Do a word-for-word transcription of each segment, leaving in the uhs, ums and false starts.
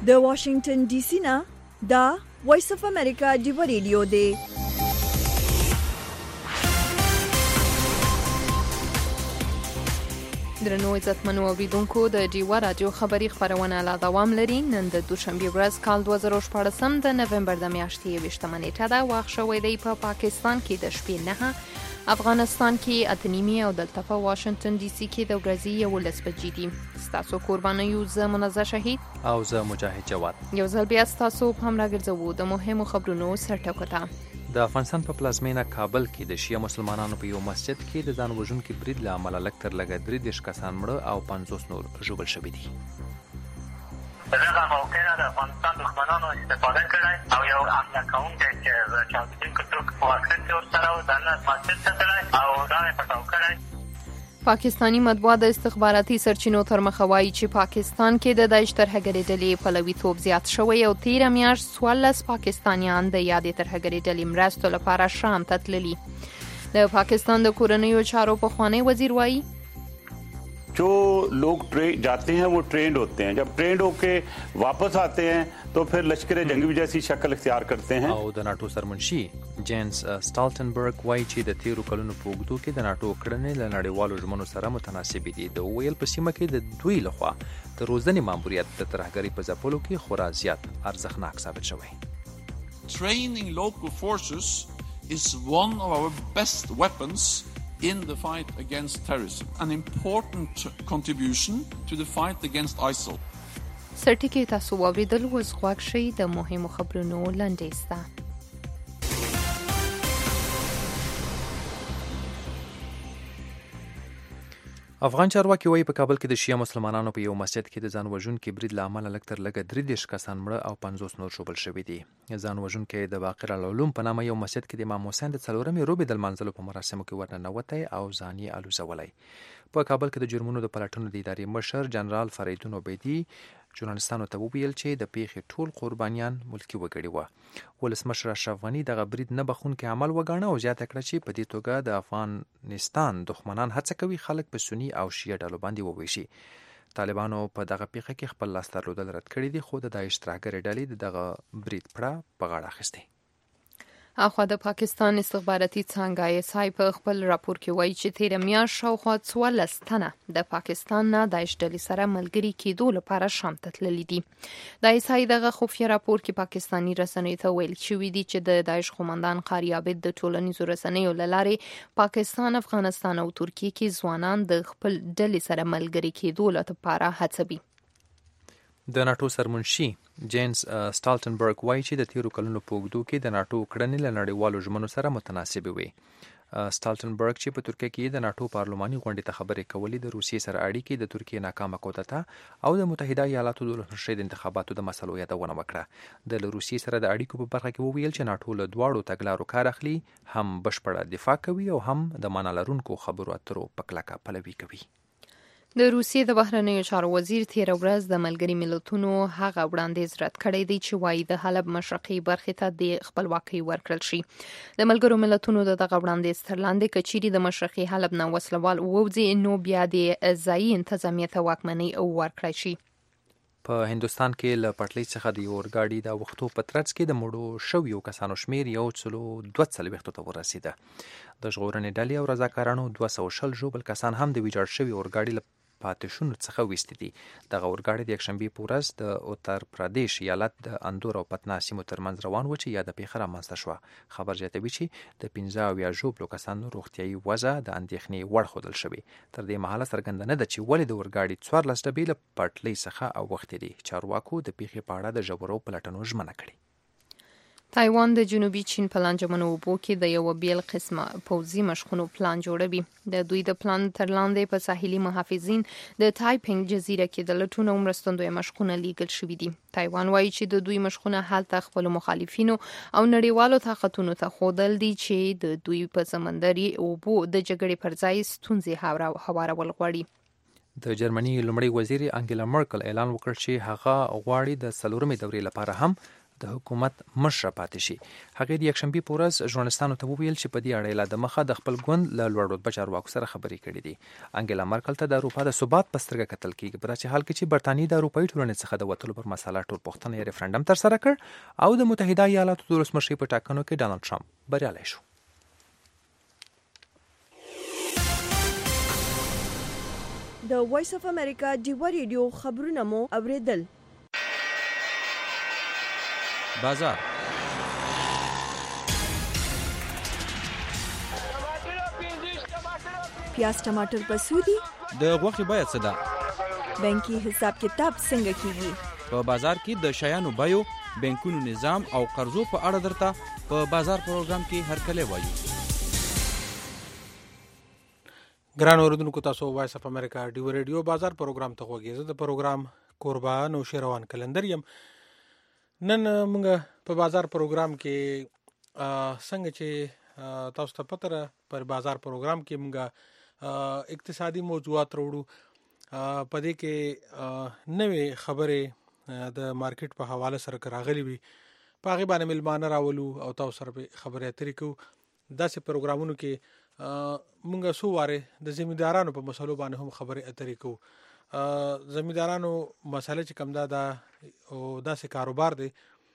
د واشنگټن ډي سي نه دا وایس اف امریکا ډیو ریډیو دی. درنو عزتمنو اوریدونکو د ډیوا رادیو خبری خبرونه لا دوام لري. نن د دوشنبه ورځ کال دوه زره شپږ د نومبر د میاشتې یوویشتمه نیټه ده. وخت شوی دی په پا پاکستان کې د شپې نه، افغانستان کې اته نیمې او دلته په واشنگټن ډي سي کې د ورځې یولس بجې دي. ستاسو قربانه یو زه منزه شهید او زه مجاهد جواد. یو ځل بیا ستاسو په هم راګرځوو د مهمو خبرونو سرټکو ته. د افغانستان په پلازمینه کابل کې د شیعه مسلمانانو په یو مسجد کې د ځان وژونکي برید له امله لږ تر لږه درې دېرش کسان مړه او پنځوس نور ژوبل شوي دي. په دغه موقع نه د افغانستان دښمنانو استفاده کړی او یو حمله کوونکی چې د چاودېدونکو توکو په واقعیت کې ورسره و دننه مسجد ته تللی او دا یې پټاو کړی. پاکستانی مطبوعات د استخباراتي سرچینو تر مخه وایي چې پاکستان کې د داعش ترهګرې ډلې پلویتوب زیات شوی او تیره میاشت څوارلس پاکستانیان د یادې ترهګرې ډلې مرستو لپاره شام ته تللي. د پاکستان د کورنیو چارو پخوانی وزیر وایي जो लोग जाते हैं वो ट्रेंड होते हैं, जब ट्रेंड होके वापस आते हैं तो फिर लश्कर जंगी जैसी शक्ल इख्तियार करते हैं. او د ناتو سرمنشي جینز سټالټنبرګ وایي چې د تیرو کلونو په اوږدو کې د ناتو کړنې له نړیوالو ژمنو سره متناسبې دي. د ویل په سیمه کې د دوی لخوا د روزنې ماموریت د ترهګرۍ په ځپلو کې خورا زیات ارزښتناک ثابت شوی. Training local forces is one of our best weapons in the fight against terrorism, an important contribution to the fight against ISIL. سرټکی تاسو واوریدل وز غواړئ شي د مهمو خبرونو لاندې ستا. افغان چارواکي وایي په کابل کې د شیعه مسلمانانو په یو مسجد کې د ځان وژونکي برید له امله لږ تر لږه درې دېرش کسان مړه او پنځوس نور ژوبل شوي دي. ځان وژونکی د باقر العلوم په نامه یو مسجد کې د امام حسین د څلورمې روبې د لمانځلو په مراسمو کې ورننوتی او ځان یې الوزولی. په کابل کې د جرمونو د پلټنو د ادارې مشر جنرال فریدون عبیدي ژورنالستانو ته وویل چې د پیښې ټول قربانیان ملکي وګړي وو. ولسمشر اشرف غني دغه برید نه بخښونکی عمل وګاڼه او زیاته کړه چې په دې توګه د افغانستان دښمنان هڅه کوي خلک په سني او شیعه ډلو باندې وویشي. طالبانو په دغه پیښه کې خپل لاس درلودل رد کړي دي، خو د داعش ترهګرې ډلې د دغه برید پړه په غاړه اخیستی. اخوا د پاکستان استخباراتي څانګه آی اس آی په خپل راپور کې وایي چې تیره میاشت شاوخوا څوارلس تنه د پاکستان نه داعش ډلې سره ملګري کېدو لپاره شام ته تللي دي. د آی اس آی دغه خفیه راپور کې پاکستاني رسنیو ته ویل شوي دي چې د داعش قومندان قاری عابد د ټولنیزو رسنیو له لارې پاکستان، افغانستان او ترکیه کې ځوانان د خپل ډلې سره ملګري کېدو لپاره هڅوي. د ناتو سرمنشي جینز سټالټنبرګ وایي چې د تیرو کلونو په اوږدو کې د ناتو کړنې له نړیوالو ژمنو سره متناسبې وي. سټالټنبرګ چې په ترکیه کې د ناتو پارلماني غونډې ته خبرې کولې، د روسیې سره اړیکې، د ترکیې ناکامه کودتا او د متحده ایالاتو د ولسمشر د انتخاباتو د مسلو یادونه وکړه. د روسیې سره د اړیکو په برخه کې وویل چې ناتو له دواړو تګلارو کار اخلي، هم بشپړه دفاع کوي او هم د معنا لرونکو خبرو اترو په کلکه پلوي کوي. د روسیې د بهرنیو چارو وزیر تیره ورځ د ملګري ملتونو هغه وړاندیز رد کړی دی چې وایي د حلب مشرقي برخې ته د خپلواکۍ ورکړل شي. د ملګرو ملتونو د دغه وړاندیز تر لاندې که چیرې د مشرقي حلب نه وسلوال ووځي نو بیا د ځایي انتظامیې ته واکمنۍ ورکړی شي. په هندوستان کې له پټلۍ څخه د یو اورګاډي د وختو په ترڅ کې د مړو شویو کسانو شمیر یو څلو دوه څلوېښتو ته ورسېده. د ژغورنې ډلې او رضاکارانو دوه سوه شل ژوبل کسان هم د ویجاړ شوي اورګاډي له پاتې شونو څخه ویستي دي. دغه اورګاډی د یکشنبې په ورځ د اتر پردیش ایالت د اندور او پتنا سیمو ترمنځ روان و چې یاده پیښه رامنځته شوه. خبر زیاتوي چې د پنځه اویا ژوبلو کسانو روغتیایي وضع د اندېښنې وړ ښودل شوې. تر دې مهاله څرګنده نه ده چې ولې د اورګاډي څوارلس ډبې له پټلۍ څخه اوښتې دي. چارواکو د پیښې په اړه د ژورو پلټنو ژمنه کړې. تایوان د جنوبي چین په لانجمنو اوبو کې د یو بیل قسمه پوځي مشقونو پلان جوړوي. د دوی د پلان تر لاندې په ساحلي محافظین د تایپینګ جزیره کې د لټون او مرستندوی مشقونه لیږل شوي دي. تایوان وایي چې د دوی مشقونه هلته خپل مخالفینو او نړیوالو طاقتونو ته ښودل دي چې د دوی په سمندري اوبو د جګړې پر ځای ستونزې هوارول غواړي. د جرمني لومړی وزیر انګیلا مرکل اعلان وکړ چې هغه غواړي د څلورمې دورې لپاره هم د حکومت مشر پاتې شي. هغه د یکشنبه په ورځ ژورنالستانو ته وویل چې په دې اړه لا د مخه د خپل ګوند له لوړ رتبه چارواکو سره خبرې کړې دي. انګلا مرکل ته د اروپا د ثبات په سترګه کتل کیږي، په داسې حال کې چې برتانیې د اروپایي ټولنې څخه د وتلو پر مسله ټول پوښتنه یې ریفرنډم تر سره کړ او د متحده ایالاتو د ولسمشر په ټاکنو کې ډانلډ ټرمپ بریالی شو. د وایس اف امریکا ډیوا ریډیو خبرونه مو اوریدل. بازار پیاز ټماټر په سودی د غوښې بیه څه ده؟ بانکي حساب کتاب څنګه کیږي؟ په بازار کې د شیانو بیو، بانکونو نظام او قرضو په اړه درته په بازار پروګرام کې هرکلی وایو. ګران اوریدونکو، تاسو وایس اف امریکا ډیو ریډیو بازار پروګرام ته غوږی. زه د پروګرام قربان او شیروان کلندر یم. نن موږ په بازار پروګرام کې څنګه چې تاسو ته پته را پر بازار پروګرام کې موږ اقتصادي موضوعات وروړو. په دې کې نوې خبرې د مارکیټ په حواله سره راغلي وي، په هغې باندې ملمانه راولو او تاسو سره خبرې اترې کوو. داسې پروګرامونو کې مونږ څو واره د زمیندارانو په مسلو باندې هم خبرې اترې کوو. زمیندارانو مسله چې کوم دا ده او داسې کاروبار دی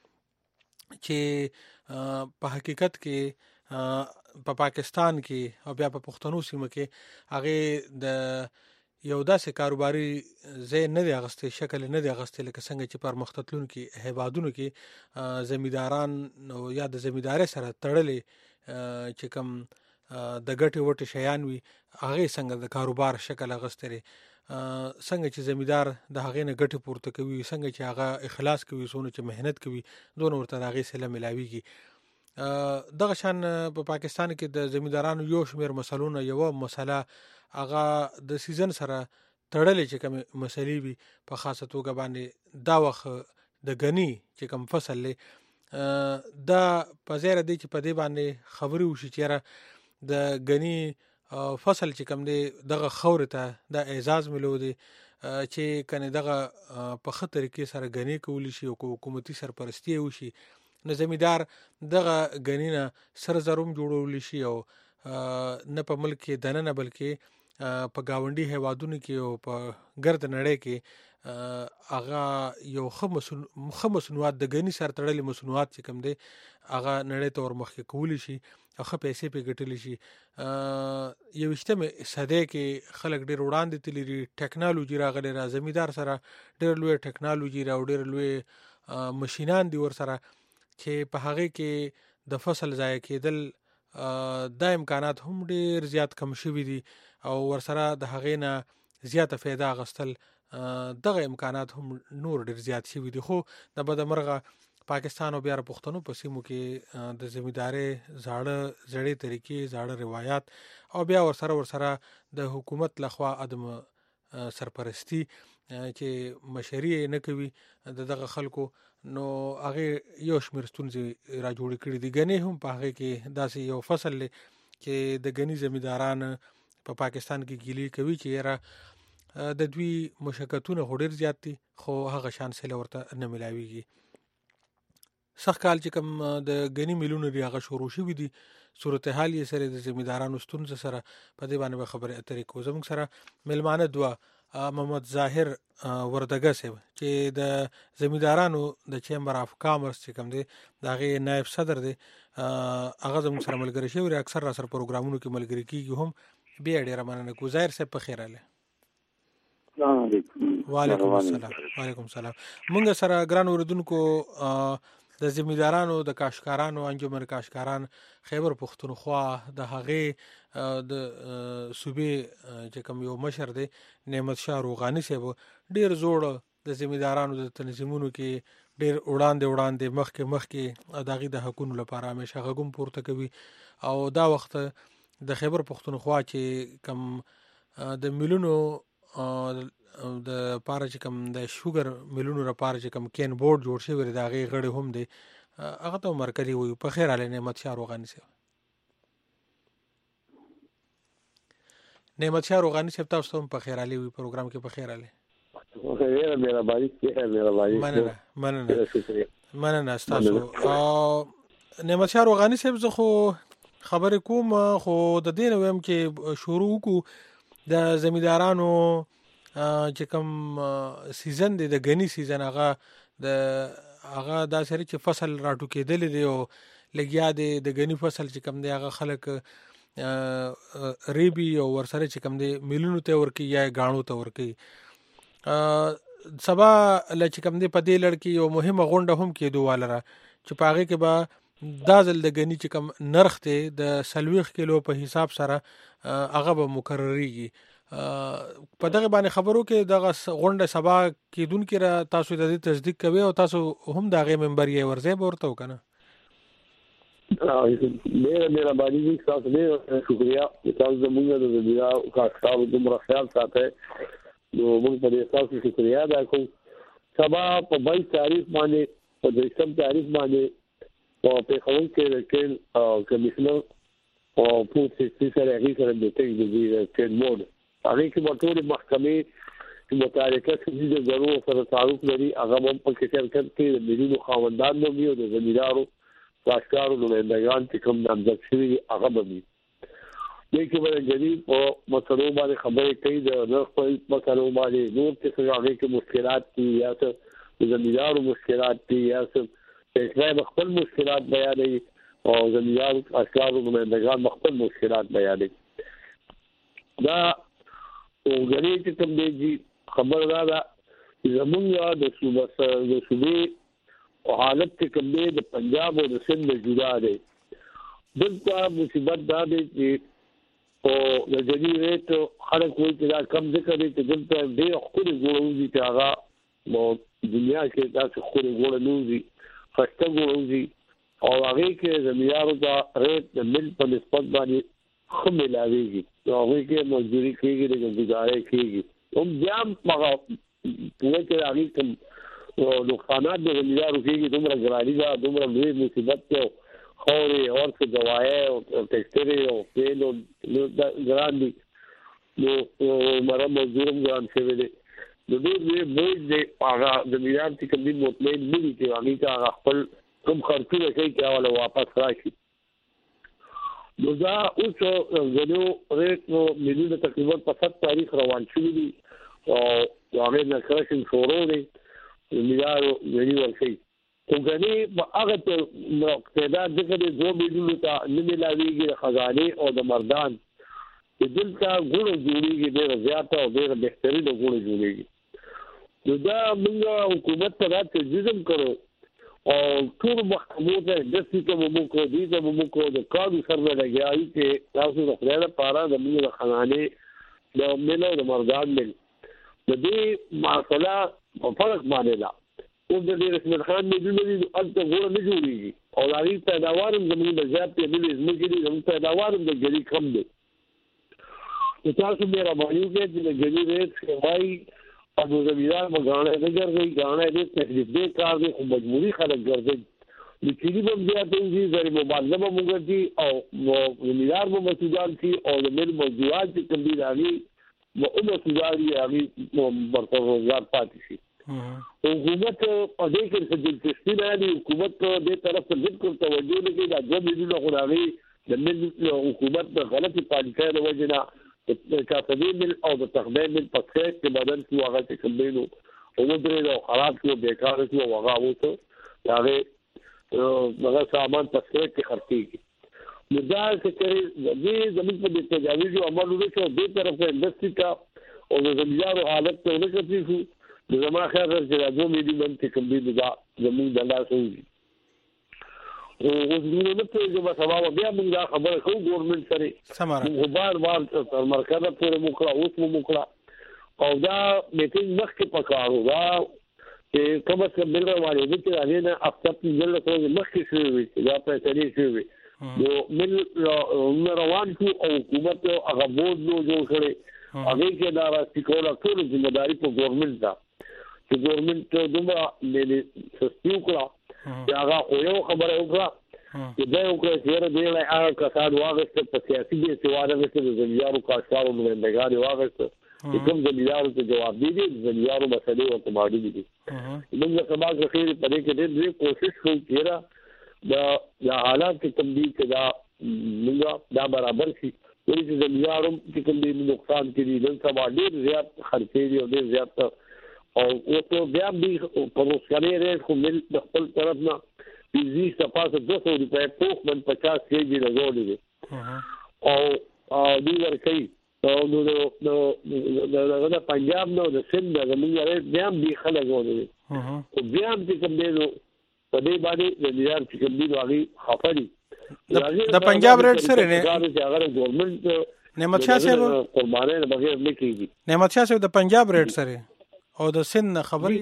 چې په حقیقت کې په پاکستان کې او بیا په پښتنو سیمه کې هغې د یو داسې کاروباري ځای نه دی اخیستی، شکل نه دی اخیستی لکه څنګه چې پرمختللو تلونکي هیوادونو کې زمینداران یا د زمیندارۍ سره تړلې چې کوم د ګټې وټې شیان وي هغې څنګه د کاروبار شکل اخیستی دی، څنګه چې زمیندار د هغې نه ګټې پورته کوي، څنګه چې هغه اخلاص کوي، څونه چې محنت کوي دونه ورته د هغې صله میلاویږي. دغه شان په پاکستان کې د زمیندارانو یو شمېر مسلونه، یوه مسله هغه د سیزن سره تړلې چې کومې مسلې وي، په خاصه توګه باندې دا وخت د ګني چې کوم فصل دی دا په ځای دی چې په دې باندې خبرې وشي چې یاره د ګني فصل چې کوم دی دغه خاورې ته د اعزاز ملو دی چې کنه دغه په ښه طریقې سره ګني کولی شي او حکومتي سرپرستی وشي، نو زمیندار دغه ګني نه سر زروم جوړولی شي او نه په ملک کې دننه بلکې په ګاونډي هیوادونو کې او په ګرد نړۍ کې هغه یو ښه مصنوعات د ګني سره تړلې مصنوعات چې کوم دی هغه نړۍ ته ورمخکې کولی شي او ښه پیسې پرې ګټلی شي. یوویشتمې صدۍ کې خلک ډېر وړاندې تللي دي، ټیکنالوجي راغلی را، زمیندار سره ډېر لوی ټیکنالوجي را او ډېر لوی مشینان دي ورسره چې په هغې کې د فصل ضایع کېدل دا امکانات هم ډېر زیات کم شوي دي او ورسره د هغې نه زیاته فایده اخیستل دغه امکانات هم نور ډېر زیات شوي دي. خو د بدمرغه پاکستان او بیا پښتنو په سیمو کې د زمیندارۍ زاړه زړې طریقې، زاړه روایات او بیا ورسره ورسره د حکومت لخوا عدم سرپرستی چې مشري نه کوي د دغه خلکو، نو هغې یو شمېر ستونزې را جوړې کړي دي. ګنې هم په هغې کې داسې یو فصل دی چې د ګني زمینداران په پاکستان کې ګیلې کوي چې یاره د دوی مشقتونه خو ډېر زیات دي خو هغه شان صله ورته نه میلاویږي. سږ کال چې کوم د ګني میلونه دي هغه شروع شوي دي، صورتحال یې سره د زمیندارانو ستونزه سره په دې باندې به خبرې اترې کوو. زموږ سره میلمانه دوه محمد ظاهر وردګه صاحب چې د زمیندارانو د چیمبر اف کامرس چې کوم دی د هغې نایب صدر دی، هغه زموږ سره ملګری شوي دي، اکثر را سره پروګرامونو کې ملګري کېږي هم. بیا ډېره مننه کوو. ظاهر صاحب په خیر راغلی. وعلیکم السلام. وعلیکم السلام. مونږ سره ګران اوریدونکو د زمیندارانو د کاشکارانو انجمن کاشکاران خیبر پښتونخوا د هغې د صوبې چې کوم یو مشر دی نعمت شاه روغاني صاحب ډېر زوړ د زمیندارانو د تنظیمونو کې ډېر وړاندې وړاندې مخکې مخکې د هغې د حقونو لپاره همیشه غږ هم پورته کوي او دا وخت د خیبر پښتونخوا چې کوم د میلونو د پاره چې کوم د شوګر میلونو لپاره چې کوم کین بورډ جوړ شوی دی د هغې غړي هم دی، هغه ته مرکزي وایو. په خیر راغلی نعمت شاه روغاني صاحب. نعمت شاه روغاني صاحب تاسو ته هم په خیر راغلی وي، پروګرام کې په خیر راغلی. مننه مننه مننه تاسو. او نعمت شاه روغانی صاحب زه خو خبرې کوم خو د دې نوم کې شروع کو د زمیندارانو چې کوم سیزن دی د غنی سیزن هغه د هغه د سری چې فصل راټو کېدل دی او لګیا دی د غنی فصل چې کوم دی هغه خلک ریبي او ورسره چې کوم دی میلیونو ته ورکی یا غاڼو ته ورکی. سبا لچ کوم دی په دې لړ کې یو مهمه غونډه هم کېدو والره چې پاغه کې به دا ځل د غنی چې کوم نرخ دی د سلويخ کیلو په حساب سره هغه به مقرریږي. په دغه باندې خبرو کې دغه غونډه سبا کېدونکې را تاسو د دې تصدیق کوي او تاسو هم دغه ممبر یې ورځي ورته وکنه. میرا میرا باندې دي تاسو ډیر شکریا تاسو زموږ د زمیندار کارکارو دومره خیال ساتي نو موږ په دې تاسو شکریا ادا کوو. سبا په بایس تاریخ باندې په دسم تاریخ باندې او په خلک کې د کین کمیشنر او پولیس سره هغه سره د ټیک د کین مود هغه کې ټول محکمې چې متعلقه سړي د ضرورت سره تعلق لري هغه هم په کې شرکت کې د مليونو خاوندان مو او د زمیندارو راشکارو نمائندگان چې کوم نامزد شوي هغه به وي. دې کې به جدي په مسلو باندې خبرې کوي د نرخ په مسلو باندې نور څه هغه کې مشکلات دي یا څه زمیندارو مشکلات دي یا څه اسلام خپل مشکلات بیانوي او زمیندارو راشکارو نمائندگان خپل مشکلات بیانوي. دا وګړي چې کوم دی خبر را ده زمونږ د صوبې د صوبې او حالت کې کوم دی د پنجاب او د سند جدا دی. دلته مصیبت دا دی چې او د جدي ریټ خلک وایي چې دا کم ذکر دی چې دلته ډېر خوري ګوروزي چې هغه نو دنیا کې تاسو خوري ګور نوزي خسته ګوروزي او هغه کې زمیندارو دا ریټ د مل په نسبت باندې خو ملاويږي نو هغه کې مزدوري کېږي د گزارې کېږي هم ځم هغه په کې هغه کوم او نقصانات د زمیندارو کېږي دومره ګراني دا دومره لوی مصیبت ته خوري اور څه دوايي او ټیکسټري او فیل او ګران دي نو مره مزدورم ګران شوی دی نو دې موږ دې هغه زمیندار چې کوم مطمئن نه دي چې هغه هغه خپل کوم خرڅونه کوي چې اوله واپس راشي. نو دا اوس غنو ریټ نو مليونه تقریبا په ست تاریخ روان شوی دي او هغه نه کرشن شروع دي زمیندارو غني ورشي خو غني په هغه ته تعداد دغه د دوه مليونو ته نه ملاويږي خزانه او د مردان چې دلته ګورو جوړیږي ډېر زیات او ډېر بهتري د ګورو جوړیږي. نو دا موږ حکومت ته راځي جزم کړو او ټول محکمو ته د سیستم مو کو دي د مو کو د کارو سره لګیایي چې تاسو د خپل لپاره د موږ د خزانه د ملو د مردان مل د دې معاملې په فرق باندې لا او د دې رسمت خان نه جوړېږي او د ګور نه جوړېږي او د هغې پیداوار هم زموږ د زیات دی د زموږ دي زموږ پیداوار هم د ګری کم دی. نو تاسو مې راوړیو کې چې د ګری ریټ وایي او د زمیندار مګانې نه ګرځي ګانې دې تکلیف دې کار دې خو مجبوري خلک ګرځي د چيري په بیا ته دې زری مبادله به موږ دي او زمیندار به مسؤلیت دي او د مل موضوعات چې کوم دي راغلي و او مسؤلیت هغه برتر روزګار پاتې شي. حکومت په دې کې څه دلچسپي نه لري حکومت دې طرف ته بالکل توجه نه کوي دا د ملي خدای د ملي حکومت د غلطي پالیسۍ د وجه نه د کاتبین او د تخمین په څیر کې بدل شو هغه چې کومینو او درې او خراب شو بیکار شو هغه وته هغه هغه سامان په څیر کې خرڅيږي. نو دا چې دې زموږ په تجاویز او عمل وکړو دې طرف ته انډستری کا او د زمیندارو حالت ته نه کتلی شو د زما خیال چې دا دوه میلیون چې کوم دي دا زموږ د لاس وي او اوس موږ نه ته چې په سبا بیا موږ دا خبره کوو ګورنمنت سره سماره بار بار تر مرکز پورې موکړه اوس مو موکړه او دا میټینګ مخکې پکارو دا چې کومه څه بل راوړي چې هغه نه اپټ نه لته مخکې شوی دا په تری شوی نو مل روان شو او حکومت هغه بورډ نو جوړ کړي هغه کې دا راځي کوله ټول ځمېداري په ګورنمنت دا چې ګورنمنت دومره لې سستیو کړه چې هغه خو یو خبره وکړه چې دا یو کړه چې دې له هغه کسان واغسته په سیاسي دي چې واده وکړي د زمیندارو کارکارو نمائندګان واغسته کوم زمیدارو ته جواب دی دي زمیدارو مسلې او تماډي دي موږ سبا کې خیر پرې کې دې کوشش کوو چې دا یا حالات کې تبدیل کړه موږ دا برابر شي ولې زمیدارو چې کوم دې نقصان کړي نن سبا ډېر زیات خرڅې دي او ډېر زیات او اوس بیا به پروسکاري ریټ خو مل د خپل طرف نه بیزی صفاسه دو سو روپے پوخ من پچاس کېجی لګولې دي او دوی ورکوي نو نو نو د پنجاب نو د سند د موږ ریټ بیا هم دی خلک ولې او بیا هم چې کوم دی نو په دې باندې د میار چې کوم دی نو هغه خفري د پنجاب ریټ سره نه چې هغه ګورنمنت نعمت شاه صاحب قربانې بغیر نه کیږي نعمت شاه صاحب د پنجاب ریټ سره او د سند خبري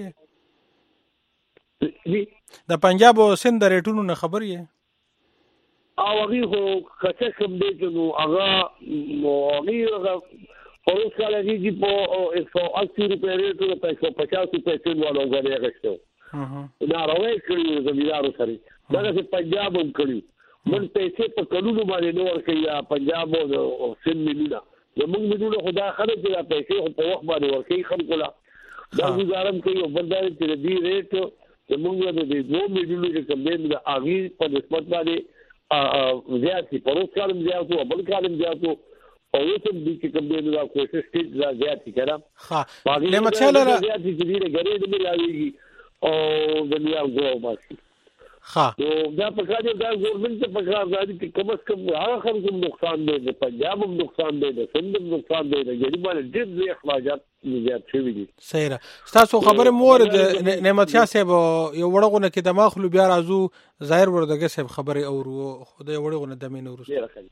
د پنجاب او سند ریټونو نه خبري او هغه خو کڅه کوم دی چې نو هغه نو هغه پروس کال دی په ایک سو اسی روپے ریټ او په ایک سو پچاس روپے سند والو غوړي راغښتو دا راوي کړی زمیدارو سره دا چې پنجاب هم کړی من پیسې په قانون باندې نور کوي پنجاب او سند مليونه زموږ مليونه خدا خلک دا پیسې په وخت باندې ورکوي خلکو لا دا گزارم کوي او بلدار چې دی ریټ چې موږ د دې دوه مليونو چې کوم دی د اغي په نسبت باندې زیاتې پروس کالم زیاتو او بل کالم زیاتو او یو څه د چې کوم دی دا کوشش کوي دا زیاتې کړه ها نعمت شاه لره زیاتې چې دی غریب دی راويږي او د بیا غو ماشي ها نو دا په کار دی دا ګورنمنت ته په کار دی چې کم از کم هغه خلکو نقصان دی د پنجاب هم نقصان دی د سند هم نقصان دی د غریبانو ډېر زیات اخراجات زیات شوي دي صحیح را تاسو خبره مور د نعمت شاه صاحب یو وړغونه کې د ماخلو بیا راځو ظاهر وردګ صاحب خبره او خدای وړغونه د مين ورسره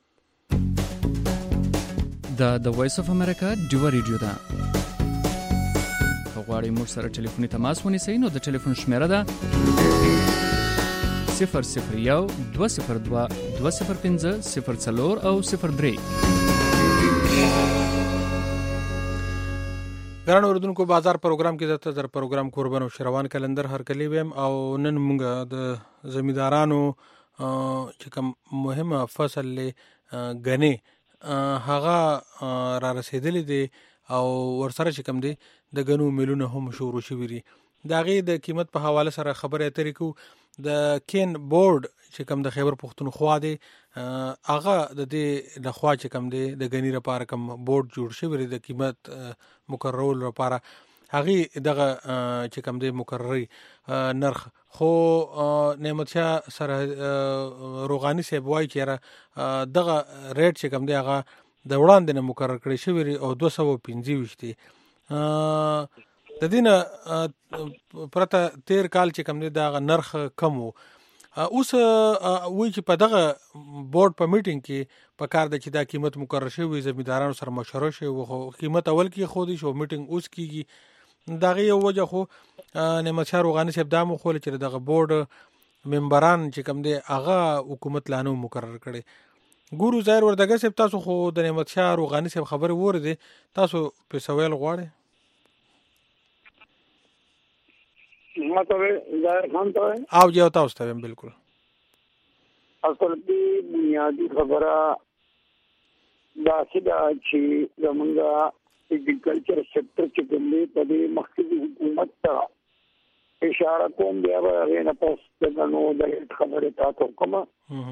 دا د وایس اف امریکا ډیو ریډیو دا غواړئ موږ سره ټلیفوني تماس ونیسئ نو د ټلیفون شمیره ده صفر صفر یو دوه صفر دوه دوه صفر پنځه صفر څلور او صفر درې ګران اوردونکو بازار پروګرام کې درته در پروګرام قربان او شروان کلندر هر کلی ویم او نن موږ د زمیدارانو چې کوم مهمه فصل له غني هغه را رسیدلې دي او ورسره چې کوم دي د غنو ملونه هم شروع شوي دي دا غي د قیمت په حواله سره خبره اترې کو د کین بورډ چې کوم د خیبر پختونخوا دی هغه د دې د خوا چې کوم دی د غنی لپاره کوم بورډ جوړ شوی د قیمت مقررول لپاره هغه دغه چې کوم دی مقرري نرخ خو نعمت شاه سره روغانی صاحب وایي چې دغه ریټ چې کوم دی هغه د وړاندې نه مقرر کړی شوی او دوه سوه پنځه ویشت دی د دینه پرته تیر کال چې کوم دی دا نرخ کم وو اوس وی چې په دغه بورډ په میټینګ کې په کار د چې دا قیمت مقرر شوی زمیدارانو سره مشوره شوی خو قیمت اول کې خو دي شو میټینګ اوس کیږي دغه یو وجه خو نعمت شاه روغانی صاحب دا مو خو چې دغه بورډ ممبران چې کوم دی هغه حکومت لانو مقرر کړي ګورو ظاهر وردګ صاحب تاسو خو د نعمت شاه روغانی صاحب خبره وره تاسو په سوال غواړئ ما ته ظاهر خان ته او جو تاسو ته بالکل اصل دې بنیادی خبره دا چې چې زمونږه اګریکلچر سېکټر چې کومې په دې مخکې حکومت ته اشاره کوم بیا به هغه نه پوس دغه د خبره تاسو کومه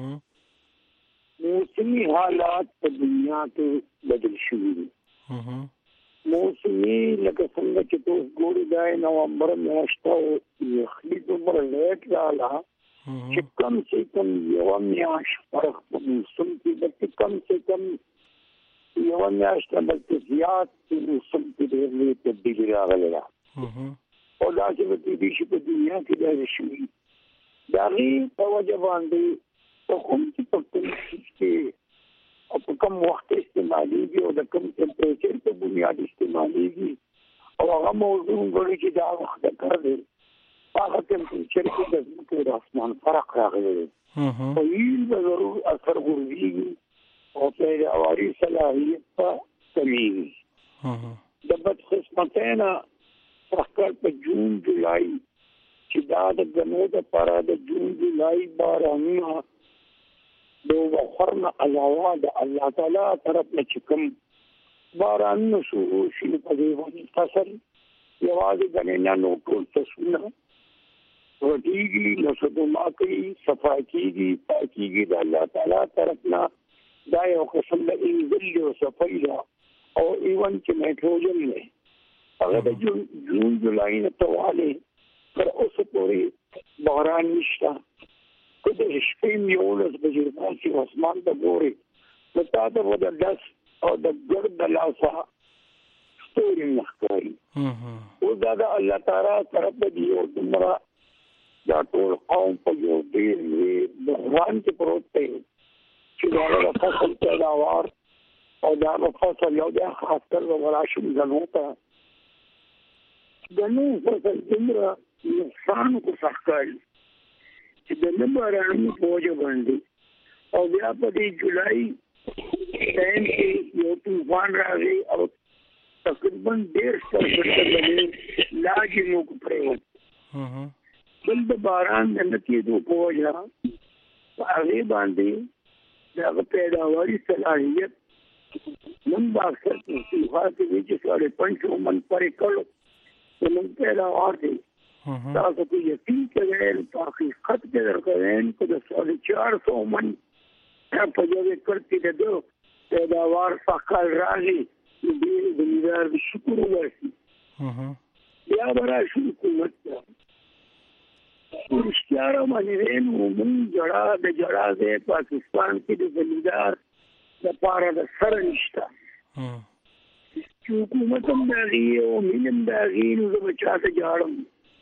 موسمي حالات په دنیا کې بدل شوي دي موسمي لکه څنګه چې تاسو ګورئ دا نومبر میاشت او یخني دومره لیټ رااله چې کم سے کم یو میاشت فرق په موسم کې د کم سے کم یو میاشت بلکې زیات په موسم کې ډېر لوی تبدیلي راغله او دا چې په دې شي په دنیا کې دا شي دا غي په وجه باندې په کوم چې په کوم کې او په کوم وخت استعمالېږي او د کوم ټمپریچر په بنیاد استعمالېږي او هغه موضوع غوړي چې دا وخت کار دی هغه ټمپریچر کې د ځمکې د اسمان فرق راغلی دی او یې به ضرور اثر ورځي او پیداواري صلاحیت په کمیږي د بدقسمتۍ فقط په جون جولای چې دا د غنو د لپاره د جون جولای بارانونه دو وخرنا علاوه د الله تعالی طرف نه کوم باران نو شو شي په دې باندې فصل یوازې غنینا نو ټول تسونه ورتيږي نو صدما کوي صفاکیږي پاکیږي د الله تعالی طرفنا دا یو قسم د انځل او صفایلا او ایون چې نایټروجن نه هغه د جون جولای نه تواله پر اوسه پورې باران نشته کله شپې میولس بجې باندې اسمان ته ګوري نو تاسو د داس او د ګرد د لاسه ستوري نخکاری او دا د الله تعالی طرف دی او دمرا دا ټول قوم په یو ډیر بحران کې پروت دی چې دا د فصل پیداوار او دا د فصل یو د خاص کر وراشم زنوتا دنو فصل دمرا نقصان کو سخکاری چې د نباران پوجا باندې او بیا په دې جولای ټایم کې یو طوفان راغی او تقریبا ډېر ستر باندې لاجی نو کو پریوت بل د باران د نتی دو پوجا هغه باندې دا پیداواري صلاحیت نن باکر په خاطر چې ساڑھے پانچ سو من پرې کړو نن پیداوار دی تاسو کو یقین کړئ په حقیقت کې درکوین کو د ساڑھے چار سو من په یوه کړتي ده پیداوار فقال راغی دې زمیدار د شکر وایي یا برا شو حکومت ورشتیارا باندې نو موږ جړه د جړه د پاکستان کې د زمیدار د پاره د سر نشته چې حکومت هم داغي او مینم داغي نو د بچاته جاړم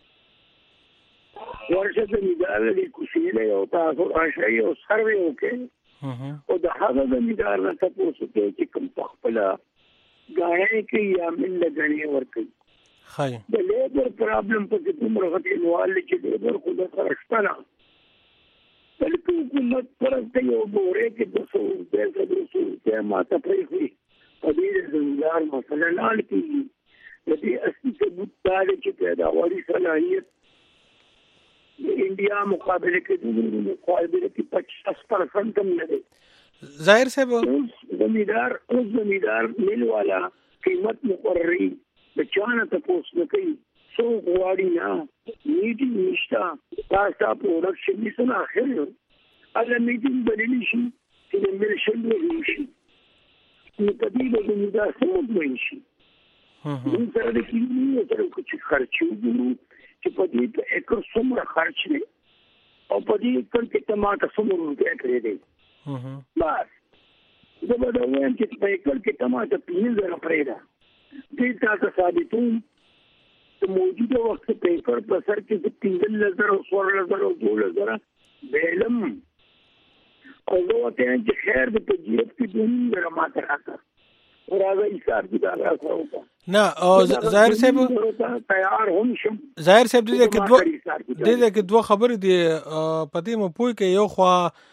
ورشه زمیدار د کوشیله او تاسو راشي او سروي وکړي او د هغه زمیدار نه تاسو ته چې کوم خپل غاړې کې یا من لګنی ورکړي خای د لیبر پرابلم په کوم راغلي نو علي چې لیبر خو د فرشتنه بلکې حکومت پرته یو بوره کې د څو د څو څه ماته پېښې په دې زمیدار مثلا لال کې د دې اصلي ثبوت دا چې پیداواري صلاحیت د انډیا مقابله کې د مقابله کې پچاس پرسنټ هم نه دی ظاهر صاحب زمیدار او زمیدار مل والا قیمت مقرری د چانه تاسو نه کوي سو غواړي نه میټینګ نشتا تاسو پروډکشن نشته اخر اله میټینګ بللی شي چې د مل شندو شي نو په دې باندې دا سمون وایي شي نو سره د کیلو سره کوم خرچ وګورو چې په دې اکر څومره خرچ دی او په دې اکر کې ټماټر څومره روپیا کړی دی بس دا به دا وایم چې په اکر کې ټماټر پنځه زره پرې ده دې تاسو ثابتوم چې موجوده وخت په اکر په سر کې د پنځه لزر او څوار لزر او دوه لزر بیلم او نو ته چې خیر د تجربه کې دوه رمات راځه راځي حساب کې دا راځو نه او ظاهر صاحب تیار هم شم ظاهر صاحب دې کې دوه دې کې دوه خبرې دي پدې مو پوي کې یو خوا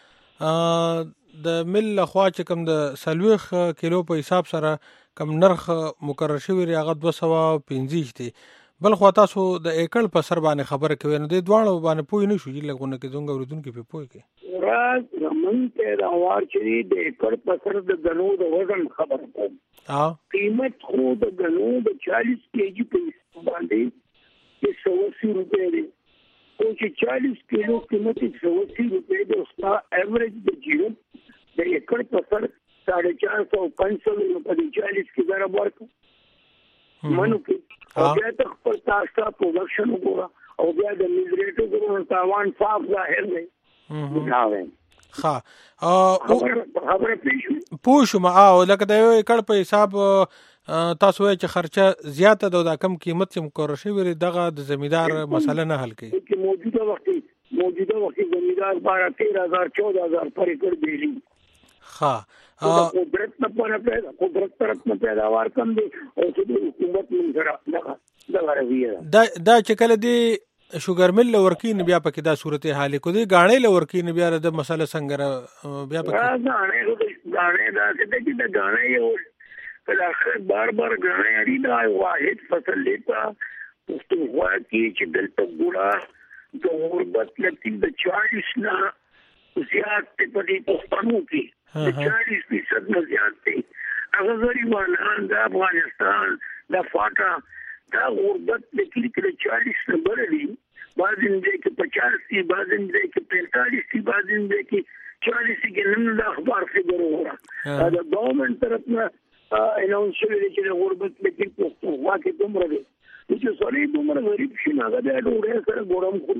د مل خوا چې کوم د سلويخ کیلو په حساب سره کم نرخ مقرر شوی هغه دوه سوه پنځه دي بل خو تاسو د ایکل په سر باندې خبره کوي نو د دوه باندې پوي نه شو لګونه کې څنګه ورودونکو په پوي کې راز زمون ته دا وار چې د ایکل په سر د غنو د وزن خبره کوم ها قیمت خو د غنو د چالیس کیجی په باندې چې سو اسی روپے دی او چې چالیس کیلو قیمت سو اسی روپے دی او ستا ایوریج د جیرو د ایکل په سر साढ़े चार सौ पाँच सौ रुपए चालीस की ضرب ورک منو کې او بیا تک پر تاسو پروډکشن وګوره او بیا د میزریټو وګوره تاوان صاف ظاهر دی ناوې ها خبره پېښو پوښم او لکه د یو کړ په حساب تاسو وایي چې خرچه زیاته ده د کم قیمت چې مقرر شوی دغه د زمیدار مسله نه حل کوي چې موجوده وخت موجوده وخت زمیدار بارہ تیرہ ہزار چودہ ہزار پر ایکڑ دی ها قدرت نه پونه پیدا قدرت طرف نه پیداوار کم دي او چې حکومت من سره دغه دغه رویه دا دا چې کله دی شوګر مل ورکین بیا پکې دا صورت حال کو دی غاڼې لورکین بیا د مسله څنګه بیا پکې غاڼې غاڼې دا چې د غاڼې یو کله بار بار غاڼې اړین دا واحد فصل لیتا پښتونخوا کې چې دلته ګوړه د غربت لکه د چالیس نه زیات په دې پښتنو کې چالیس فیصد نه زیات دی هغه غریبانان د افغانستان د فاټا دا غربت د کلی چالیس نمبر دی بعض اندے کې پچاس دی بعض اندے کې پینتالیس دی بعض اندے کې چالیس کې نن د اخبار فگر ہو رہا دا گورنمنٹ طرف نه اناؤنس شوی چې غربت د کلی پښتونخوا کې دومره دی چې سړی دومره غریب شي هغه د ډوډۍ سره ګورم خوري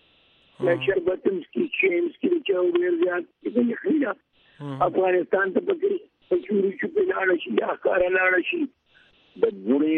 لکه شربتم کی چینز کی چاوړ زیات دې خیلا افغانستان ته پکې چوري چپه لاړ شي یا کار لاړ شي د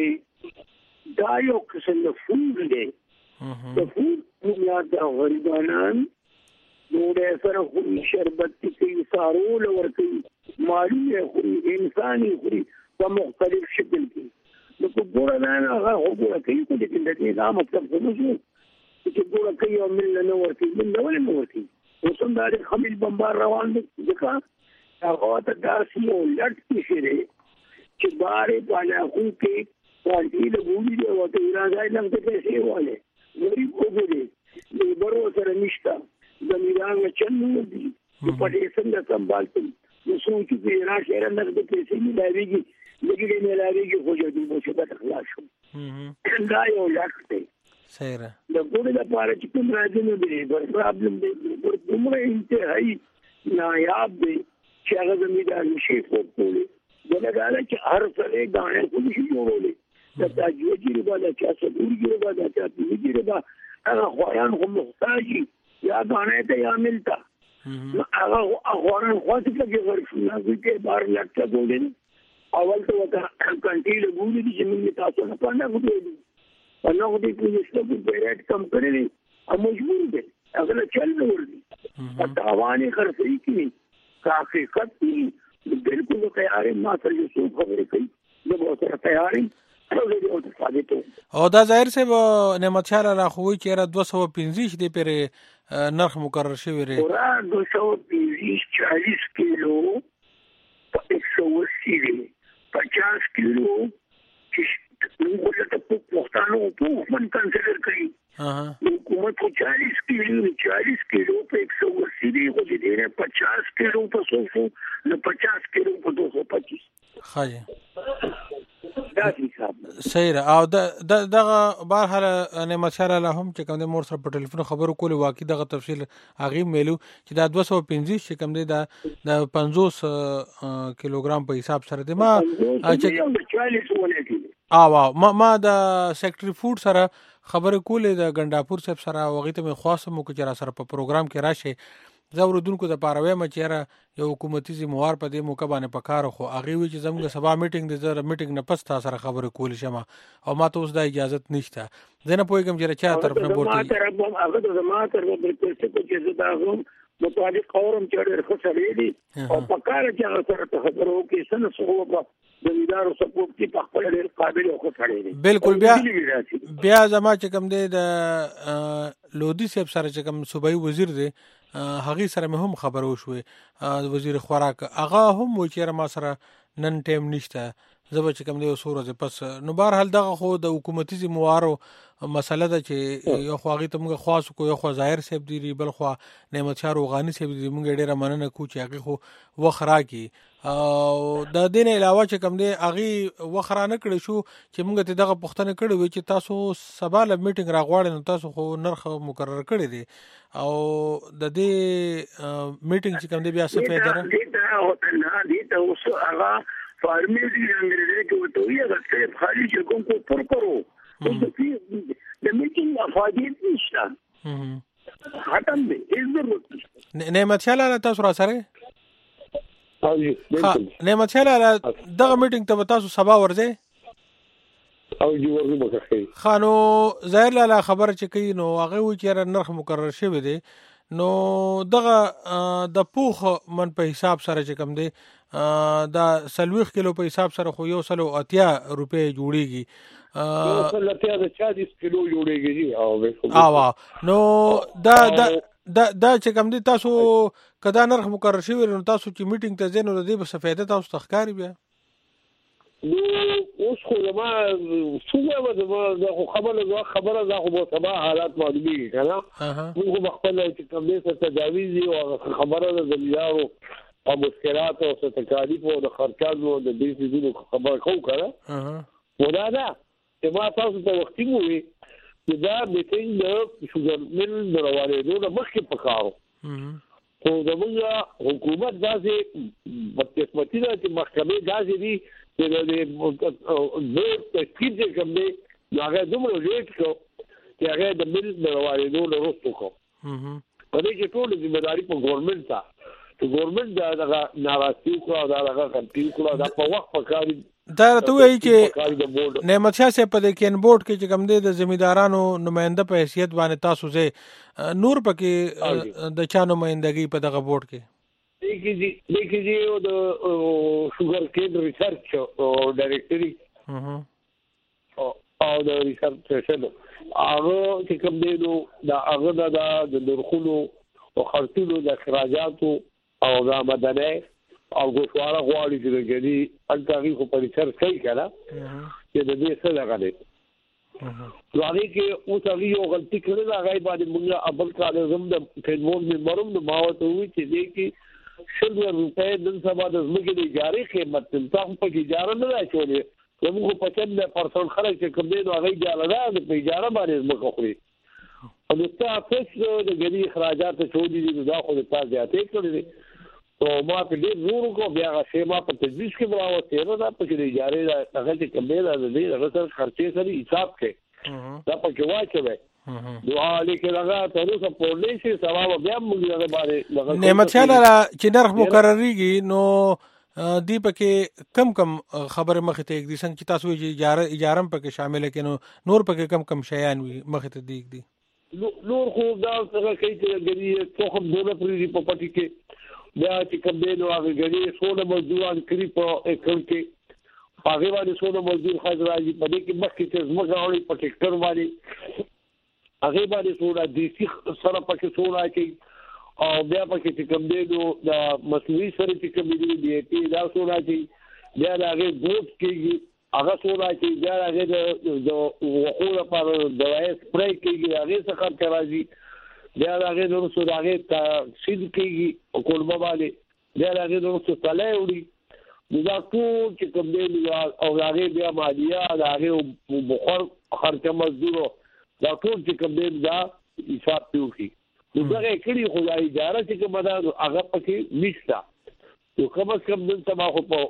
ګوري دا یو قسم د فوډ دی د فوډ بنیاد د غریبانان ډوډۍ سره خوري شربت کې سارول ورکوي مالي خوري انساني خوري په مختلف شکل کې نو په ګوره دا هغه وګوره کوي چې د دې دا مطلب څه نه چې ګوره کوي او مل نه ورته مل نه ولې نه ورته اوسم دا د خمیل بمبار روان دي ځکه هغه ته داسې یو لټ کې شي چې بارې بالا خو کې پارټي له ګولې دی او ته راځي نه ته پیسې والے غریب وګوري د برو سره نشتا د میران چنو دي په دې څنګه سمبالته نو څو چې راشه نه د پیسې ملایوي لګیږي ملایوي خو دې مو څه به خلاص شو دا یو لټ دی صحیح د ګوري د پاره چې کوم راځي نو دی پر پرابلم دی پر کومه انتهایی نایاب دی چې هغه زمیدار نشي کولی دغه چې هر څه غاڼه کوم شي جوړولې د تاجوجي ربا د چا صدوري ربا د چا پیږي ربا هغه خوان هم محتاجي یا غاڼه ته یا ملتا هغه خوان خاصه کې ورشنه کې بار لټه ګولې اول ته وکړه کنټیل ګولې چې موږ تاسو نه پاندې غوډې نو دې کې څه په ډیرټ کم کړی او مجبور دي هغه چل نه وردي په تاواني خرڅي کې کافي کټي بالکل تیارې ما سره یو څه خبرې کوي نو به سره تیارې او دا ظاهر سے نعمت شاه را خو چې را دوه سوه پنځه دی پر نرخ مقرر شوی ری را دوه سوه پنځه چالیس کیلو په ایک سو اسی دی پچاس کیلو موږ ته په پښتانه په من کنسیډر کړی حکومت کو چالیس کیلو چالیس کیلو په ایک سو اسی دی خو دې نه پچاس کیلو په سو سو نو پچاس کیلو په دو سو پچیس خاجه دا حساب صحیح او د دغه بهر نعمت شاه الله هم چې کوم د مور سره په ټلیفون خبرو کول واقعي دغه تفصیل اغه میلو چې دا دوه سوه پنځه چې کوم دی دا د پنځوس کیلوګرام په حساب سره دی ما چې چالیس ولې او ما ما د سیکټری فوډ سره خبرې کولې د ګنداپور صاحب سره وغه ته مې خاصه مو کې سره په پروګرام کې راشه زوردونکو د پاروي مچره یو حکومتي ذمہوار په دې موقع باندې پکاره خو اغه وی چې زموږ سبا میټینګ د زره میټینګ نه پس تاسو سره خبرې کول شمه او ما ته اوس د اجازه نشته زنه پویګم چې چا طرف نه بورتي ما طرف هغه د ما طرف د څه کو چې زدا غوم مطابق قورم چړې خسرې دي او پکاره چې سره خبرو کې سن سوه زمیدار او سپورت کې په خپل ډېر قابل او خسرې دي بالکل بیا بیا زما چې کوم دی د لودي صاحب سره چې کوم صوبایي وزیر دی هغه سره مې هم خبرو شوې وزیر خوراک هغه هم و چې ما سره نن ټیم نشته زبر چې کوم دی وسوره پس نو بهر حال دغه خو د حکومتي ذمہوارو مسله ده چې یو خواغي ته موږ خاص کو یو خو ظاهر صاحب دی بل خو نعمت شاه روغانی صاحب دی موږ ډیره مننه کو چې هغه خو وخرا کی او د دین علاوه چې کوم دی هغه وخرا نه کړی شو چې موږ ته دغه پښتنه کړی وي چې تاسو سبا له میټینګ راغواړئ نو تاسو خو نرخ مقرر کړی دی او د دې میټینګ چې کوم دی بیا څه پیدا راځي نه دي تاسو هغه فارمیزی انگریزی کے وطوئی اگر صرف خالی شرکوں کو پر کرو تو میٹنگ افادیت نشتا ختم دے اس ضرورت نشتا نعمت شاہ لالا تاسو را سره نعمت شاہ لالا دغه میټینګ ته تاسو سبا ورځئ او جی ورغه بخښي خانو ظاهر لالا خبر چې کوي نو هغه و چې نرخ مقرر شوی دی نو دغه د پوخ من په حساب سره چې کوم دی دا سلويخ کیلو په حساب سره خو یو سلو اتیا روپے جوړیږي یو سلو اتیا د چالیس کیلو جوړیږي او نو دا دا دا دا چې کوم دي تاسو کدا نرخ مقرر شوی نو تاسو چې میټینګ ته ځینو د دې په سفیده تاسو تخکاری بیا نو اوس خو ما څومره د خبره خبره دا خو په سبا حالات معلومیږي کنه موږ خپل چې کوم دې څه تجاویز او خبره د زمیدارو او مشکلات او تکالیف او د خرچانو د دې څه خبره کوو کړه اها ودا دا چې ما تاسو ته وختي وې چې دا میټینګ د شوګر مل دروازې نو مخکې پکاو خو زموږ حکومت داسې بدقسمتي ده چې محکمې داسې دي چې د تشکیل چې کوم دی نو هغه دومره لیټ کړو چې هغه د مل دروازې نو وروسته کړو په دې کې ټول ذمہداري په ګورنمنت ده چې ګورنمنت دا دغه ناراضي کو دا دغه کنټي کو دا په وخت پکاري دا ته وایي چې نعمت شاه صاحب په دې کین بورډ کې چې کوم دی د ذمہدارانو نماینده په حیثیت باندې تاسو زه نور پکې د چا نمائندګي په دغه بورډ کې لیکي جی لیکي جی او د شوګر کېن ریسرچ او ډایریکټري او د ریسرچ سیشن هغه چې کوم دی نو دا هغه د درخونو او خرڅونو د اخراجاتو او د مدنه او ګوښواره غواړي چې د ګډي انټاغي خو په ریسرچ کوي کنه چې د دې څه لګاله نو هغه کې اوس هغه یو غلطي کړې ده هغه باندې موږ خپل کار زم د فیسبوک ممبرم د ماوته وی چې دې کې شل روپے د سبا د زمګي د جاري قیمت تاسو په کې اجاره نه راچولې موږ په پچاس پرسنټ خلک چې کوم دی نو هغه اجاره ده په اجاره باندې زمګه خوري او د تاسو د ګډي اخراجات څو دي دا خو د تاسو زیاتې کړې او ما په دې زور کو بیا غشې ما په تدریس کې براو تیر دا په دې اجاره دا هغه چې کوم دی دا دې هغه سره خرچې سره حساب کې دا په کې واچوي دعا لیکي لگا تاسو په لیسي ثواب بیا موږ هغه باندې نعمت شاه چې نرخ مقرریږي نو دی پکې کم کم خبره مخ ته یک دي څنګه چې تاسو یې اجاره اجارم پکې شامل کینو نور پکې کم کم شیان وي مخ ته دی دی نور خو دا څنګه کوي چې ګری څو هم دونه پرې په پټي کې بیا چې کوم دی نو هغه ګری سونه مزدوران کړی په اکل کې هغه باندې سونه مزدور خاص راځي په دې کې مخکې چې زموږ غوړي په ټیکټر باندې هغه باندې سونه دي چې سره پکې سونه کوي او بیا پکې چې کوم دی نو د مسلوي سره چې کوم دی دی پی دا سونه کوي بیا هغه ګوت کوي هغه سونه کوي بیا هغه د وقوع لپاره دوايي سپری کوي هغه څه خرچ راځي بیا هغه نور څه هغه تفصیل کوي او کولمه باندې بیا هغه نور څه تلای وړي دا ټول چې کوم دی او هغه بیا مالیه هغه بخور خرچ مزدور دا ټول چې کوم دی دا حساب پیوخي نو دا کړي خدای اجاره چې کوم دا هغه پکې نشته نو کوم کم د سما خو په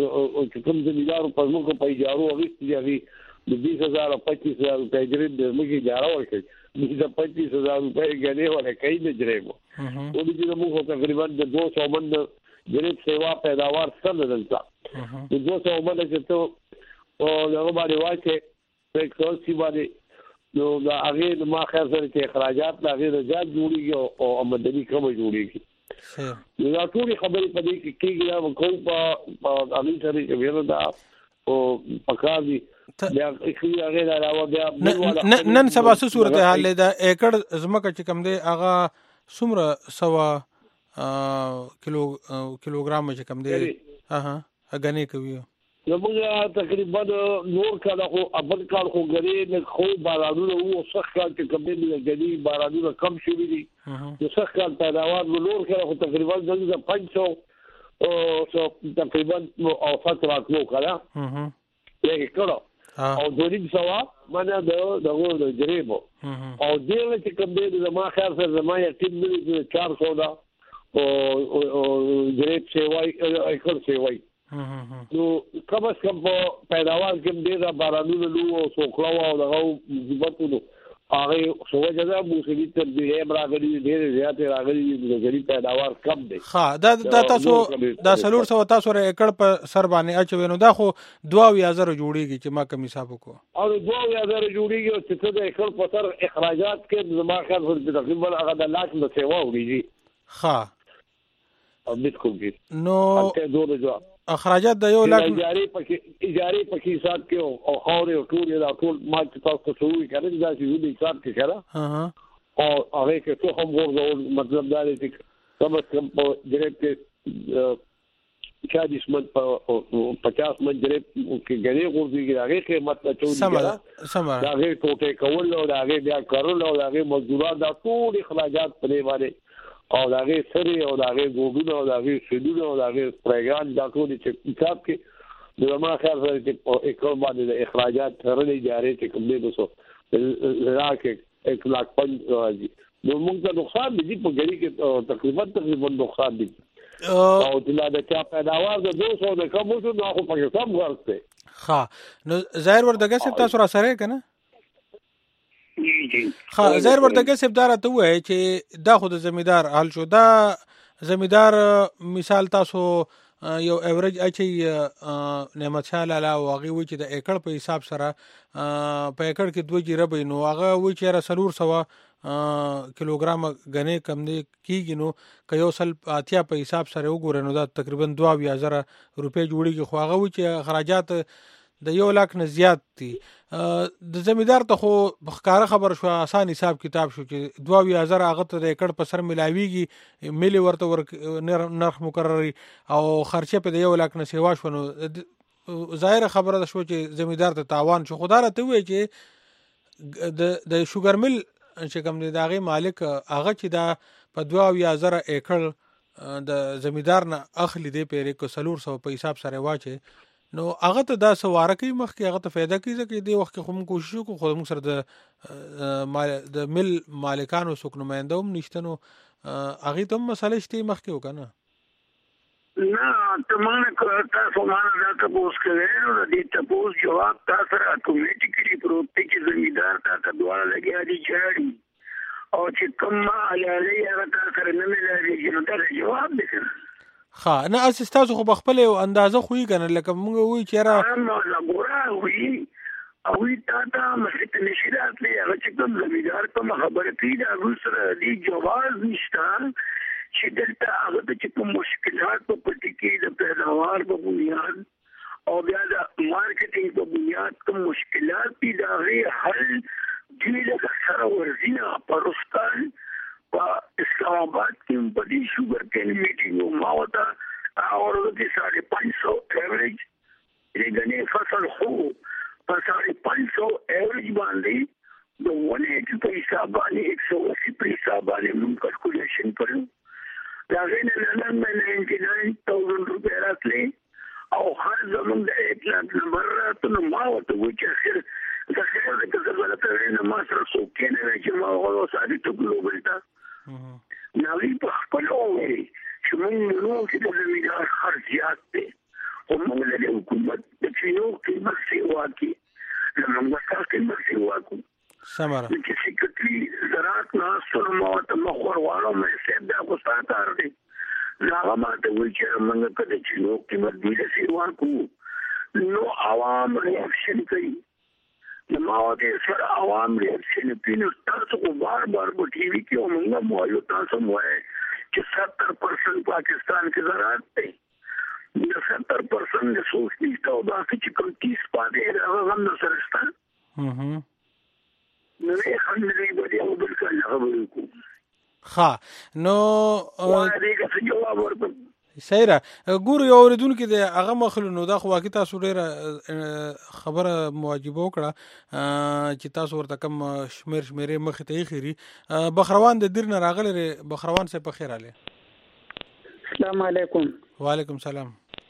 چې کوم زمیدارو په موږ په اجارو غوښتي دي د بیس هزار پچیس هزار روپے جریب د موږ اجاره ورکړي د پچیس هزار روپے غنې ولا کوي نه جریبو او دې موږ تقریبا د دو سو من جریب سیوا پیداوار سره دلته د دو سو من چې ته او هغه باندې واچي په څو باندې نو دا هغه ما خیر سره چې اخراجات دا هغه زیات جوړیږي او آمدنی کم جوړیږي نو دا ټول خبرې په دې کې کېږي دا کوم په امین سره چې ویل دا او پکاري بیا اخی هغه علاوه بیا نن سبا څه صورت حال ده ایکړ زمکه چې کم دی هغه څومره سوا کیلو کیلوګرام چې کم دی ها ها غنې کوي نو موږ تقریبا نور کله خو ابل کال خو غری نه خو بارانونه وو سخت کال چې کم دی غنی بارانونه کم شوي دي نو سخت کال پیداوار نور کله خو تقریبا د پنځه سو او سو تقریبا او فتره کو کړه یې کړه او دوی سوا باندې د دغه د جریبو او دې چې کوم دی د ما خیر سره زما یقین دی چار سو دا او جریب سیوای ایکر سیوای نو کم از کم په پیداوار کې ډیر بارانونه لو او سوکړه او دغه مصیبتونو هغه سوجه ده موسیقي تر دې راغلي ډیر زیات راغلي د غری پیداوار کم دی ها دا د تاسو د سلور سو تاسو را ایکړ په سر باندې اچوي نو دا خو دوه هزار جوړیږي چې ما کم حساب وکړو او دوه هزار جوړیږي او چې د ایکړ په سر اخراجات کې زما خیال ور تقریبا هغه د لاک نو سیوا وړي ها او بالکل نو ته دوه جواب اخراجات د یو لاک اجاره پکې اجاره پکې حساب کې او خوري او ټول دا ټول ما چې تاسو ته وی کړی دا چې دې حساب کې کړه ها او هغه کې څه هم ورغول مطلب دا دی چې کم از کم په جریب کې چالیس من په پچاس من جریب کې غني ورځي هغه قیمت ته چوي سمه سمه دا هغه ټوټه کول او دا هغه بیا کارول او هغه مزدوران دا ټول اخراجات په باندې او دا غي سری او دا غي ګوګونه او دا غي شیدونه او دا غي پرګان دا ټول چې حساب کې د ما خیال سره چې اکول باندې د اخراجات ترلې جاري چې کوم دي دوسو راکه ایک لاکھ پنځه راځي نو موږ ته نقصان دي په ګری کې تقریبا تقریبا نقصان دي او د چا پیداوار د دوه سوه د کم شو نو خو پاکستان ورسته ها نو ظاهر وردګه سپ تاسو را سره کنه ها ظاهر وردګه سپ دار ته وای چې دا خود زمیدار حال شو دا زمیدار مثال تاسو یو ایوریج اچي نعمت شاه لاله واغي و چې د ایکړ په حساب سره په ایکړ کې دوه جیره بینو هغه و چې را سلور سوا کیلوګرام غنې کم دی کیږي نو که یو سل اتیا په حساب سره وګورئ نو دا تقریبا دوه اویا زره روپۍ جوړیږي خو هغه و چې خراجات د یو لاک نه زیات دي د زمیدار ته خو ښکاره خبر شو آسان حساب کتاب شو چې دوه اویا زره هغه ته د ایکړ په سر ملاویږي ملي ورته ور نرخ مقرري او خرچه په د یو لاک نه سیوا شو نو ظاهر خبره شو چې زمیدار ته تاوان شو خدای راته وایي چې د د شوګر مل چې کوم دی داغه مالک هغه چې دا په دوه اویا زره ایکړ د زمیدار نه اخلي دی پیری کو سلور سو په حساب سره واچي نو هغه ته دا سواره کوي مخ کې هغه ته फायदा کوي ځکه دی وخت خو موږ کوشش وکړو خو موږ سره د د مل مالکانو څوک نمائنده هم نشته نو هغه ته مسله شته مخ کې وکنه نه تمانه کرتا سمانه دا تاسو کوي نو دې تاسو جواب تاسو را اتوماتیکلی پروت کې زمیدار تاسو دواړه لګیا دي جاړي او چې کوم علاوه هغه تاسو نه ملي نو دا جواب دي ها نه اساس خو بخپل اندازه خوې کنه لکه موږ وی چې را نو لګورا وی او تا ته مخته نشیدات لري هغه چې کوم زمیدار کوم خبره کوي دا روسره دی جواز نشته چې دلته هغه چې کوم مشکلات په پټي کې د پیداوار په بنیاد او بیا د مارکیټینګ په بنیاد کوم مشکلات دي دا غي حل دی له سره ورزینه پرستان په اسلام آباد کې په دې شوګر کین میټینګ ما وتا او د ساڑھے پانچ سو ایوریج دې فصل خو په ساڑھے پانچ سو ایوریج باندې د ونه چې په حساب باندې ایک سو اسی په حساب باندې موږ کیلکولیشن کړو دا غینه نه نه نائنٹی نائن تھاؤزینڈ روپے راتلی او هر زمون د ایک لاک نمبر راتو نو ما وته و چې اخر د خیر د کسب غلطه نه ما سره څوک نه چې ما غواړم ساري ټکلو بلتا ناوی په خپل وایي چې موږ نو چې د زمیدار خرجات دي او موږ له حکومت د چینو قیمت سیوا کی نو موږ تاسو قیمت سیوا کو سماره چې سکرټري زراعت نه سره مو ته مخور والو مې سید دا غوستار دي هغه ماته وایي چې موږ کله چې نو قیمت دی سیوا کو نو عوام ریاکشن کوي نو د سره عوام ریاکشن کوي تاسو کو بار بار په ټي وي کې موږ مو تاسو مو چې ستر پرسنټ پاکستان کې زراعت دی د ستر پرسنټ د سوچ نشته او باقي چې کوم تیس پاتې هغه هم سره ستاسو اها نو یې خندري بده او بل کله خبرې کو ها نو دې څه جواب ورکړم سیره ګورو یو اوریدونکو د هغه مخلو نو دا خو واقع تاسو ډیره خبره مواجبه وکړه چې تاسو ورته کم شمیر شمیرې مخ ته خيري بخروان د دیر نه راغله بخروان سه په خیر اله السلام علیکم وعلیکم السلام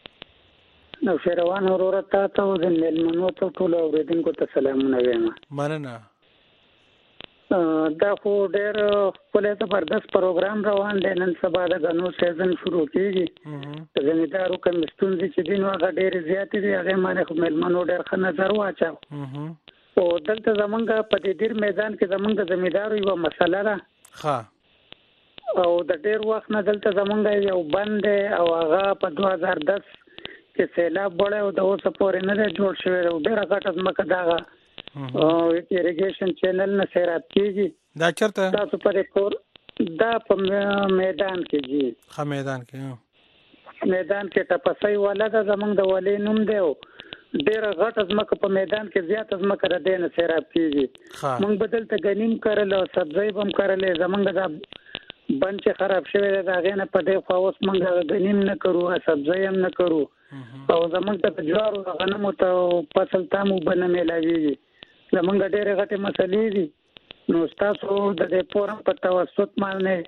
نو شروان اورورا تاسو د ملمنو ته ټول اوریدونکو ته سلامونه وایم مننه دا خو ډېر خپل زبردست پروګرام روان دی نن سبا د غنو سیزن شروع کیږي د زمیدارو کوم ستونزې چې دین هغه ډېر زیات دي هغه باندې خو ملمنو ډېر ښه نظر واچاو او دلته زمونږ په دې ډیر میدان کې زمونږ د زمیدارو یو مسله ده ښه او د ډېر وخت نه دلته زمونږ یو بند او هغه په دوه هزار دس کې سیلاب وړه او د اوسه پورې نه جوړ شوی او ډېر غټه ځمکه داغه او ایریګیشن چینل نه سیراب کیږي دا چرته تاسو په کور دا په میدان کې جی ښه میدان کې میدان کې تپسای ولا د زمنګ د ولې نوم دی ډېر غټ ځمکه په میدان کې زیات ځمکه را دینه سیراب کیږي موږ بدل ته غنیم کړل او سبزی بم کړل زمنګ دا بنچ خراب شوی دا غینه په دې خو اوس موږ غنیم نه کړو سبزی هم نه کړو او زمنګ ته جوار او غنم ته فصل تامو بنه ملاویږي زمونږ ډېرې غټې مسلې دي نو تاسو د دې فورم په توسط باندې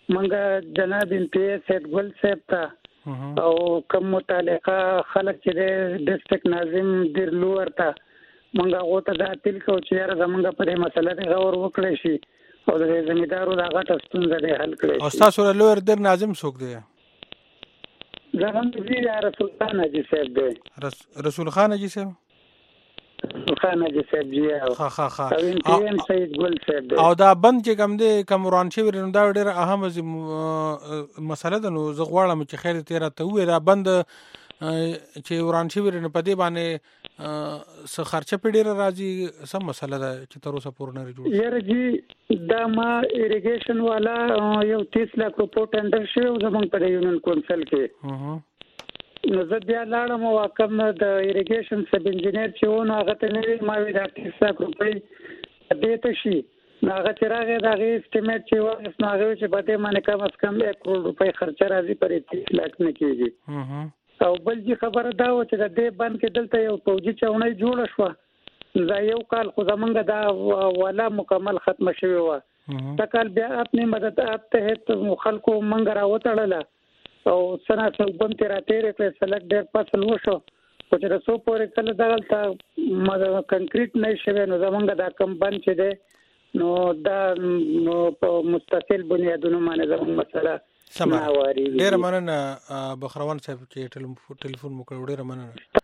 منګه جناب انتیه سید ګل صاحب ته او کوم متعلقه خلک چې د ډیسټریکټ ناظم درلو ورته منګه غوته د اپیل کو چې یاره زمونږ په دې مسله کې غور وکړي شي او د زمیندارو د غټ ستونزه دې حل کړي. او تاسو له لوړ در ناظم څوک دی؟ زمونږ دی رسول خان حاجی صاحب دی. رسول خان حاجی صاحب خان حاجی صاحب جی ها ها ها او انتیم سید ګل صاحب دی. او دا بند چې کوم دی کوم وران شوی نو دا ډېر اهم مسله ده. نو زه غواړم چې خیر تیرا ته وې دا بند چې وران شوی نو په دې باندې څه خرچه په ډیره راځي سم مسله ده چې تر اوسه پورې نه جوړ. یاره جی دا ما ایریګیشن والا یو تیس لک روپو ټندر شوی زمونږ په یونین کونسل کې نو زه بیا لاړم او کوم د ایریګیشن سب انجینیر چې ونه هغه ته نه ما وی دا تیس لک روپۍ دې ته شي نو هغه چې راغی دا غي اسټیمیټ چې واغس نو هغه چې په دې باندې کم از کم یک کروڑ روپۍ خرچه راځي پرې تیس لک نه کېږي. او بل جی خبره دا و چې د دې بند کې دلته یو فوجي چاونۍ جوړه شوه دا یو کال خو زمونږ دا والا مکمل ختم شوی و دا کال بیا اپنی مدد آپ تحت خلکو منګ راوتړله او سنا څوبم تیرا تیرې کړې سلک ډېر فصل وشو خو چې رسو پورې کله دغلته مده کنکریټ نه شوی نو زمونږ دا کم بند چې دی نو دا نو په مستقل بنیادونو باندې زمونږ مسله سم ډیر مننه بخروان صاحب چې ټلیفون مو کړو. ډیر مننه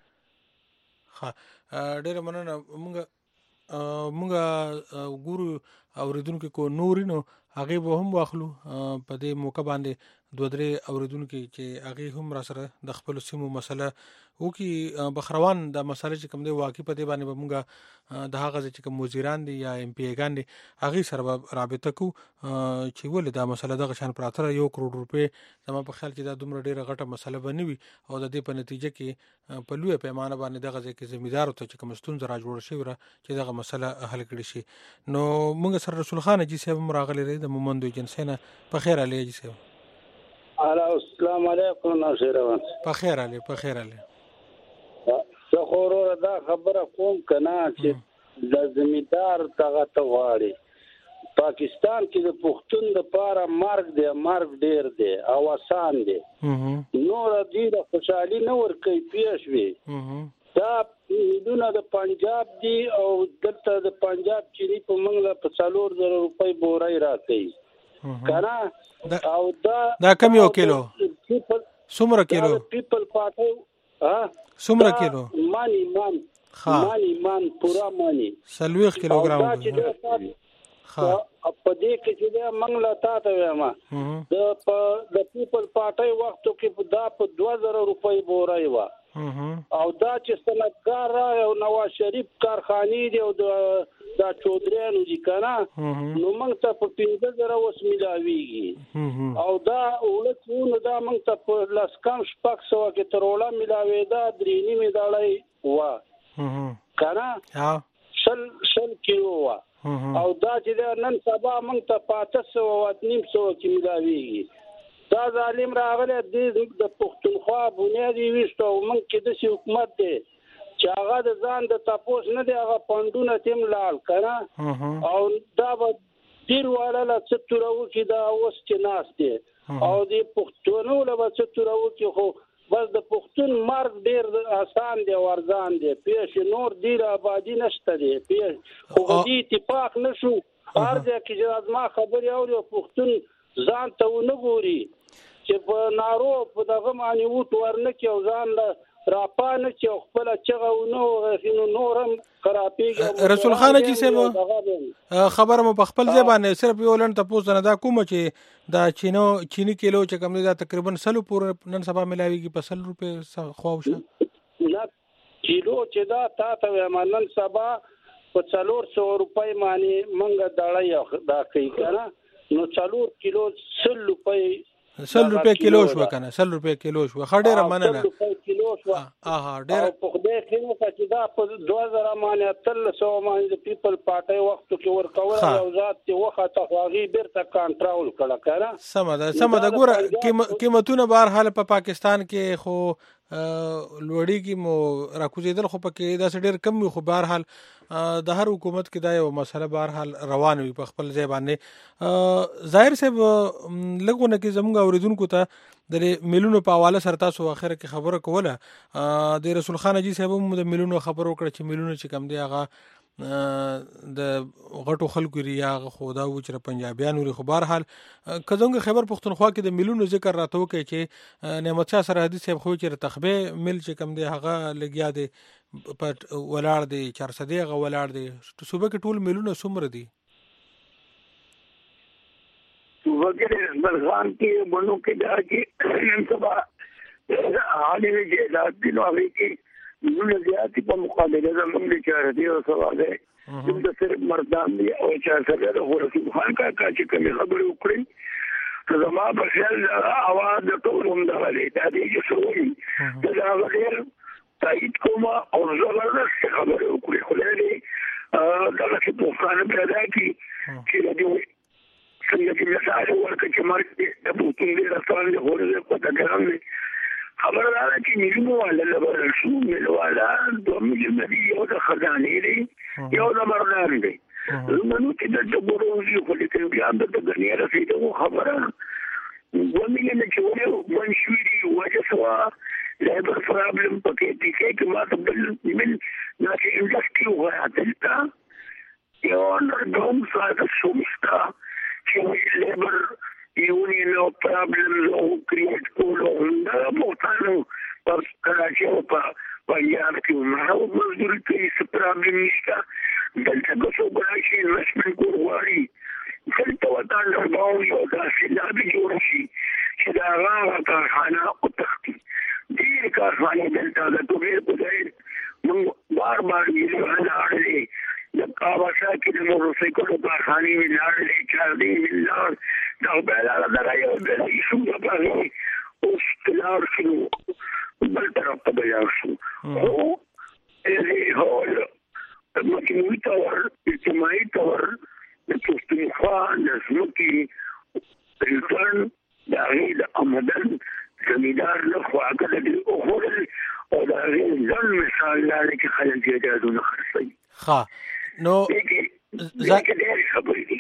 ها ډیر مننه. مونږ مونږ ګورو اوریدونکو کو نورینو هغه به هم واخلو په دې موقع باندې دوه درې اوریدونکو چې هغه هم را سره د خپل سیمو مسله او کې بخروان د مسله چې کوم دی واقع په دې باندې به مونږ د هغه چې کوم وزیران دي یا ایم پی ایګان دي هغه سره رابطه کو چې ولې دا مسله د غشان پراتره یو کروڑ روپے زما په خیال کې دا دومره ډیره غټه مسله بنوي او د دې په نتیجه کې په لوی پیمانه باندې دغه ځکه زمیدار ته چې کوم ستونزه را جوړ شي ور چې دغه مسله حل کړي شي. نو مونږ سره رسول خان جی صاحب مراغلی دی د مومندو جنسینا په خیر علی جی صاحب. السلام علیکم ناصرون. په خیر علی په خیر علی. زه خو دا خبره کوم کنه چې د زمیدار دغه ته واړي پاکستان کې د پښتون د پاره مرګ دی مرګ ډیر دی او آسان دی نور دی د خوشحالي نه ور کوي پیښ وي دا دونه د پنجاب دی او دلته د پنجاب چيري په منګله په څلور زره روپۍ بورای راکې کنه او دا دا کم یو کیلو څومره کیلو پیپل پارټي ها څومره کیلو مانی مان مانی مان پورا مانی سلويخ کیلوګرام ها په دې کې چې دا منګله تا ته وایم د د پیپل پارټي وختو کې دا په دوه زره روپۍ بورای و او دا چې صنعتګار او نواز شریف کارخانې دی او دا چودریانو دي کنه نو موږ ته په پنځه زره وس ملاويږي او دا ولڅونو دا موږ ته په لسکم شپږ سوه کې تروړه ملاوي دا درې نیمه دړای و کنه شل شل کیلو و او دا چې نن سبا موږ ته پاته سوه و نیم سوه کې ملاويږي. دا ظالم راغله د پښتونخوا بنیادی وشته او موږ کې د حکومت دی چې هغه د ځان د تاسو نه دی هغه پاندونه تیم لال کړه او دا به ډیر والا لا ستورو کې دا اوس کې ناس دی او د پښتونو له ستورو کې خو بس د پښتون مرګ ډیر آسان دی ورزان دی پیښ نور ډیر آبادی نشته دی پیښ خو دې اتفاق نشو ارزه کې چې ازما خبري او پښتون ځان ته ونګوري چې په نارو په دغه معنی وټ ورنه کې او ځان له راپانه چې خپل چغونو غفینو نورم خرابېږي. رسول خان جی صاحب خبره مو په خپل ځای باندې صرف یو لن تاسو نه دا کوم چې دا چینو چینی کیلو چې کوم دا تقریبا سلو پورې نن سبا ملاويږي په سل روپے خواوشه نه کیلو چې دا تا ته نن سبا په څلور سوه روپۍ باندې منګه دړای دا کوي کنه نو څلور کیلو سل روپۍ سل روپے کیلو شو کنه سل روپے کیلو شو خډه مننه سل روپے کیلو شو اها ډېر په دې کې چې دا په دوه زره باندې تل سو باندې پیپل پارټي وخت کې ورکول او ذات ته وخت خواغي بیرته کنټرول کړه کړه سم ده سم ده ګوره قیمتونه بهر حال په پاکستان کې خو لوړی کی مو راکوزیدل خو پکې دا ډېر کم خو بهر حال د هر حکومت کې دا یو مسله بهر حال روان وي په خپل ځای باندې. ظاهر صاحب لګونه کې زموږ اوریدونکو ته د میلونو په حواله سره تاسو اخر کې خبره کوله. د رسول خان اجي صاحب هم د میلونو خبر وکړه چې میلونو چې کم دی هغه د غټو خلکو ریا خدا و چې پنجابیان وري. خو بهر حال کزنګ خبر پښتونخوا کې د میلونو ذکر راته وکي چې نعمت شاه سرحدي صاحب خو چې تخبه مل چې کم دی هغه لګیا دی په ولاړ دی چار سدي هغه ولاړ دی. صوبه کې ټول میلونه څومره دي؟ صوبه کې بلغان کې بنو کې دا چې نن سبا حالې کې دا د نوې کې نو زیاتی په مقابله زموږ د چارتي او سواله د صرف مردان دی او چار سره د رسول خان کا چې کوم خبرې وکړي زما په خیال اواز د ټول هم د غلي دا دی چې سوي دا غیر تایید کوم او زبردست خبرې وکړي خو لري دا چې په خانه پیدا کی چې د دې څنګه چې مثال ورکړي چې مرګ د بوتل د رسول د هورې په دغه خبر دارا چې میلونو والا لبرل شو میلو والا دو میلیون دی یو د خزانې دی یو د مردان دی منو چې د بروزي خو لیکن بیا د دنیا رسیدو خبره دو میلیون چې ونه منشوري وجه سوا لیبر پرابلم پکې دي چې ما ته بل من ناشي انډستری وغاټلتا یو نور دوم ساده شومستا چې لیبر یونین او پرابلم او کریټ کولو دا پورتانو پر کراچي او په پنجاب کې عمره مزدوري کوي څه پرابلم نشته دلته کوڅو براشي انویسټمنټ کوي دلته وطن درباو یو داسې لابي جوړ شي چې دا هغه کارخانه او تختی دې کارخانه دلته د توګه په ځای موږ بار بار یې راځي د کاواشا کې د موټرسایکلو کارخانې ولاړې چار دی ولاړ دا بل هغه رايو د شو په هغه اوس کلار شو بل طرف ته بیا شو او ای هول مکینوي تور اجتماعي تور د پښتونخوا د سمکي ریټرن د هغې د آمدن زمیندار له خوا کړل دي او هول او د هغې ځل مثال لري چې خلک یې دادونه خرڅوي. ښه نو زه کې ډېر خبرې دي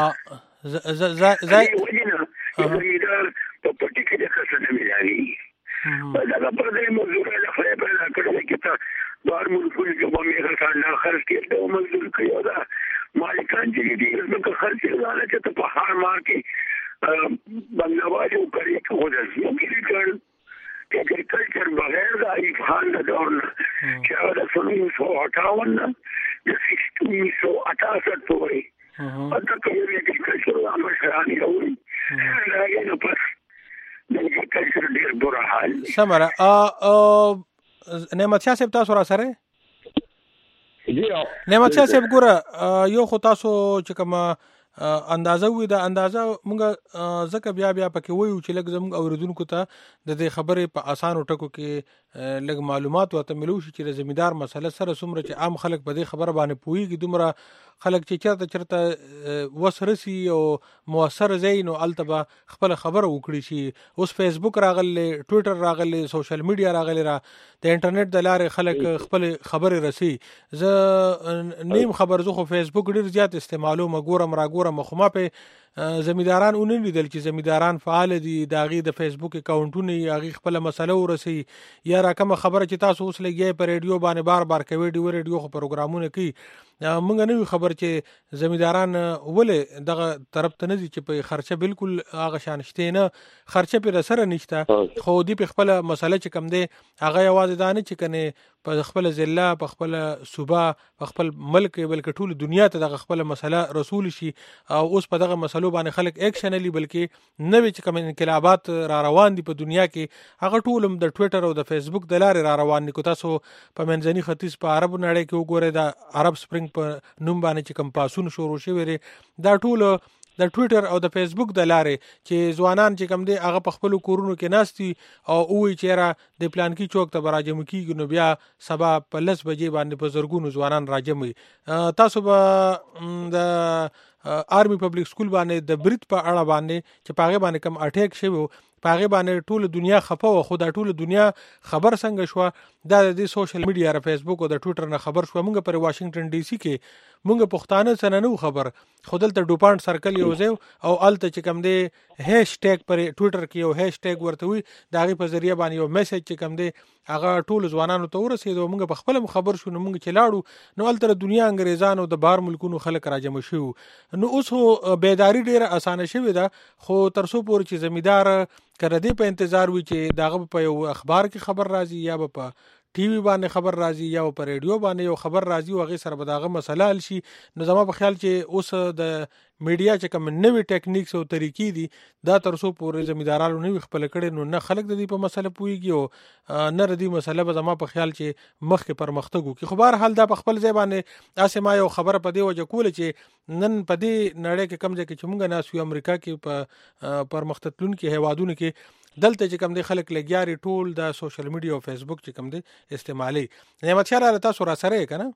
ا ز ز ز وجنه زمیندار په پټي کې د خسنه ملایي دا په دې موضوع له خپل په کړه کې ته بار ملکونه چې په میغه څنګه خرڅ کېږي او مزدور کوي دا مالکان چې دې نو خرڅ کړل چې په هر مار کې بنگلواج او کوي خو د یو کې کړ اګریکلچر بغیر د ایفان د دور چې هغه د سنو سو اٹھاون د سیستم سو اٹھاسٹھ پورې اته کوي اګریکلچر عمل شرانی راوي راګي نو پس د اګریکلچر ډیر بوره حال سمره ا نعمت شاه صاحب تاسو را سره نعمت شاه صاحب ګوره یو خو تاسو چې کوم اندازه وي دا اندازه مونږ زکه بیا بیا پکې وایو چې لږ زموږ اوریدونکو ته د دې خبرې په اسانو ټکو کې لږ معلومات ورته ملو شي چې د زمیندار مسله سره څومره چې عام خلک په دې خبره باندې پوهیږي دومره خلک چې چرته چرته وسرسي او موثر زین او التبا خپل خبره وکړي شي. اوس فیسبوک راغلی ټوئیټر راغلی سوشل میډیا راغلی را د انټرنیټ د لارې خلک خپل خبره رسي. زه نیم خبر زه خو فیسبوک ډیر زیات استعمالو مګورم را ګورم خو ما په زمینداران اونې لیدل چې زمینداران فعال دي داغي د فیسبوک اکاونټونه یاغي خپل مسله ورسي یا راکمه خبره چې تاسو اوس لګي په ریډیو باندې بار بار کوي ډیو ریډیو خو پروګرامونه کوي مونږ نه خبر چې زمینداران ولې دغه طرف ته نه دي چې په خرچه بالکل هغه شان شته نه خرچه په سره نشته خو دی په خپل مسله چې کم دی هغه یوازې دانه چې کنه په خپل ضلع په خپل صوبه په خپل ملک بلکې ټول دنیا ته دغه خپل مسله رسول شي او اوس په دغه مسلو باندې خلک اکشن لري بلکې نوې چې کوم انقلابات را روان دي په دنیا کې هغه ټول د ټوئیټر او د فیسبوک د لارې را روان دي. کو تاسو په منځني ختیځ په عربو نړۍ کې وګورئ د عرب سپرینګ په نوم باندې چې کوم پاسون شروع شوی دا ټول د ټوئیټر او د فیسبوک د لارې چې ځوانان چې کم دي هغه په خپل کورونو کې ناشتي او وی چیرې د پلان کې چوک ته براجم کیږي نو بیا سبا په لس بجې باندې په زرګونو ځوانان راجمي. تاسو به د آرمی پبلک سکول باندې د بریټ په اړه باندې چې پاغه باندې کم اٹیک شوی پاغه باندې ټول دنیا خپه و، خو دا ټول دنیا خبر څنګه شو دا د سوشل میډیا ر فیسبوک او د ټویټر نه خبر شو. موږ پر واشنگټن ډي سي کې موږ پښتانه سره نه خبر، خودل ته ډوپانټ سرکل یو ځای او الته چې کم دی هاشټیګ پر ټویټر کې یو هاشټیګ ورته وي داغه په ذریعہ باندې یو میسج چې کم دی هغه ټول ځوانانو ته ورسېدو. موږ په خپل خبر شو، نو موږ چې لاړو نو الته دنیا انګریزانو د بهر ملکونو خلک راجم شو. نو اوس هو بیداری ډیره اسانه شوې ده، خو تر څو پورې چې زمیدار کړه دې په انتظار وي چې داغه په یو اخبار کې خبر راځي یا په ټي وي باندې خبر راځي یا په ریډیو باندې یو خبر راځي او هغه سره به داغه مسله حل شي. نو زما په خیال چې اوس د میډیا چې کوم نوې ټیکنیکس او طریقې دي دا تر څو پورې زمیدارانو نه خپل کړي نو نه خلک د دې په مسله پويږي او نه ردي مسله به زما په خیال چې مخکې پرمختګ وکړي. خو بهر حال دا په خپل ځای باندې اسه ما یو خبره په دې وجه کوله چې نن په دې نړۍ کې کم ځای کې چې مونږ نه سو امریکا کې په پرمختګون کې هوادونو کې دلته چې کم دی خلک لګیاري ټول د سوشل میډیا او فیسبوک چې کم دی استعمالي. نعمت شاه را تاسو را سره کنه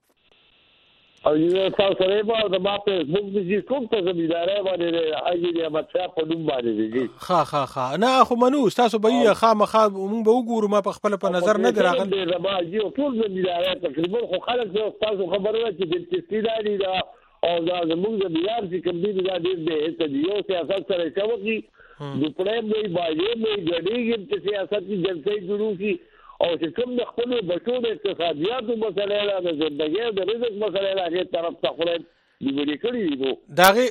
او یو تاسو سره به د ما فیسبوک د جی کوم ته زمیدارای باندې اجي نعمت شاه په نوم باندې دي. ها ها ها نه خو منو تاسو به یې خامخا مونږ به وګورو، ما په خپل په نظر نه دراغل د ما جی ټول زمیدارای تقریبا خو خلک تاسو خبره چې د استیداري دا او دا زموږ د بیار چې کوم دي دا د ته یو سیاست سره کوي د پرېم دی باندې مې جوړیږي چې سیاست کې جلسې جوړو کی او چې کوم د خپل بچو د اقتصادیاتو مسله را د ژوندۍ د رزق مسله راغی طرف ته خوري دی وړي کړی وو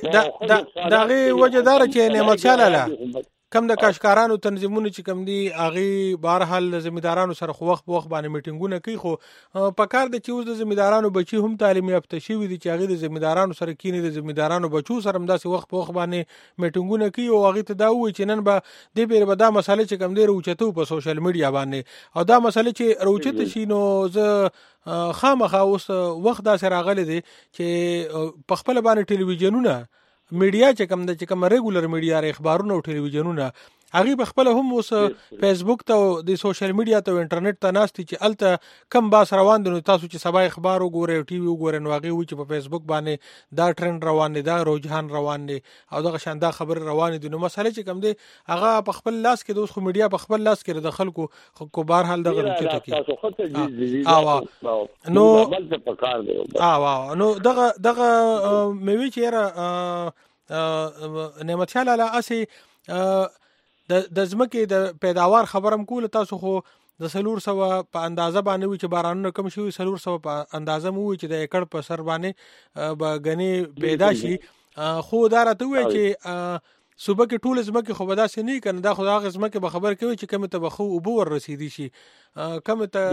داغه داغه وجدار چې نعمت شاه لاله کم د کاشکارانو تنظیمونو چې کم دي اغه بهر حال زمیدارانو سره خو وخت په وخت باندې میټینګونه کوي، خو په کار د چې اوس د زمیدارانو بچي هم تعلیم یافته شوي دي چې هغه د زمیدارانو سره کینې د زمیدارانو بچو سره همداسې وخت په وخت باندې میټینګونه کوي او هغه ته دا وایي چې نن به دې بیره به دا مسله چې کم دی روچته په سوشل میډیا باندې او دا مسله چې روچته شي نو زه خامخا اوس وخت دا سره راغلی دی چې په خپل باندې ټلویزیونونه میډیا چې کوم د چې کوم ریګولر میډیا ر اخبارونه او ټلویزیونونه هغه په خپل هم اوس فیسبوک ته د سوشل میډیا ته انټرنیټ ته ناشتي چې الته کم باس روان دي. تاسو چې سبا اخبار وګورئ او ټي وي وګورئ نو هغه و چې په فیسبوک باندې دا ټرند روان دي، دا رجحان روان دي او دا شاندا خبر روان دي. نو مسله چې کم دي هغه په خپل لاس کې د اوس خو میډیا په خپل لاس کې د خلکو خو بهر حال دغه چې تکي او نو او نو دغه دغه مې چې را نعمت شاه لاله اسی د د ځمکې د پیداوار خبرم کول تاسو خو د سلور سو په اندازه باندې وي چې بارانونه کم شي، سلور سو په اندازه مو وي چې د ایکړ په سر باندې به غني پیدا شي. خو دا راته وي چې صوبه کې ټول ځمکې خو به داسې نه کنه دا خو هغه ځمکې به خبر کوي چې کوم ته به خو وبو ور رسیدي شي کوم ته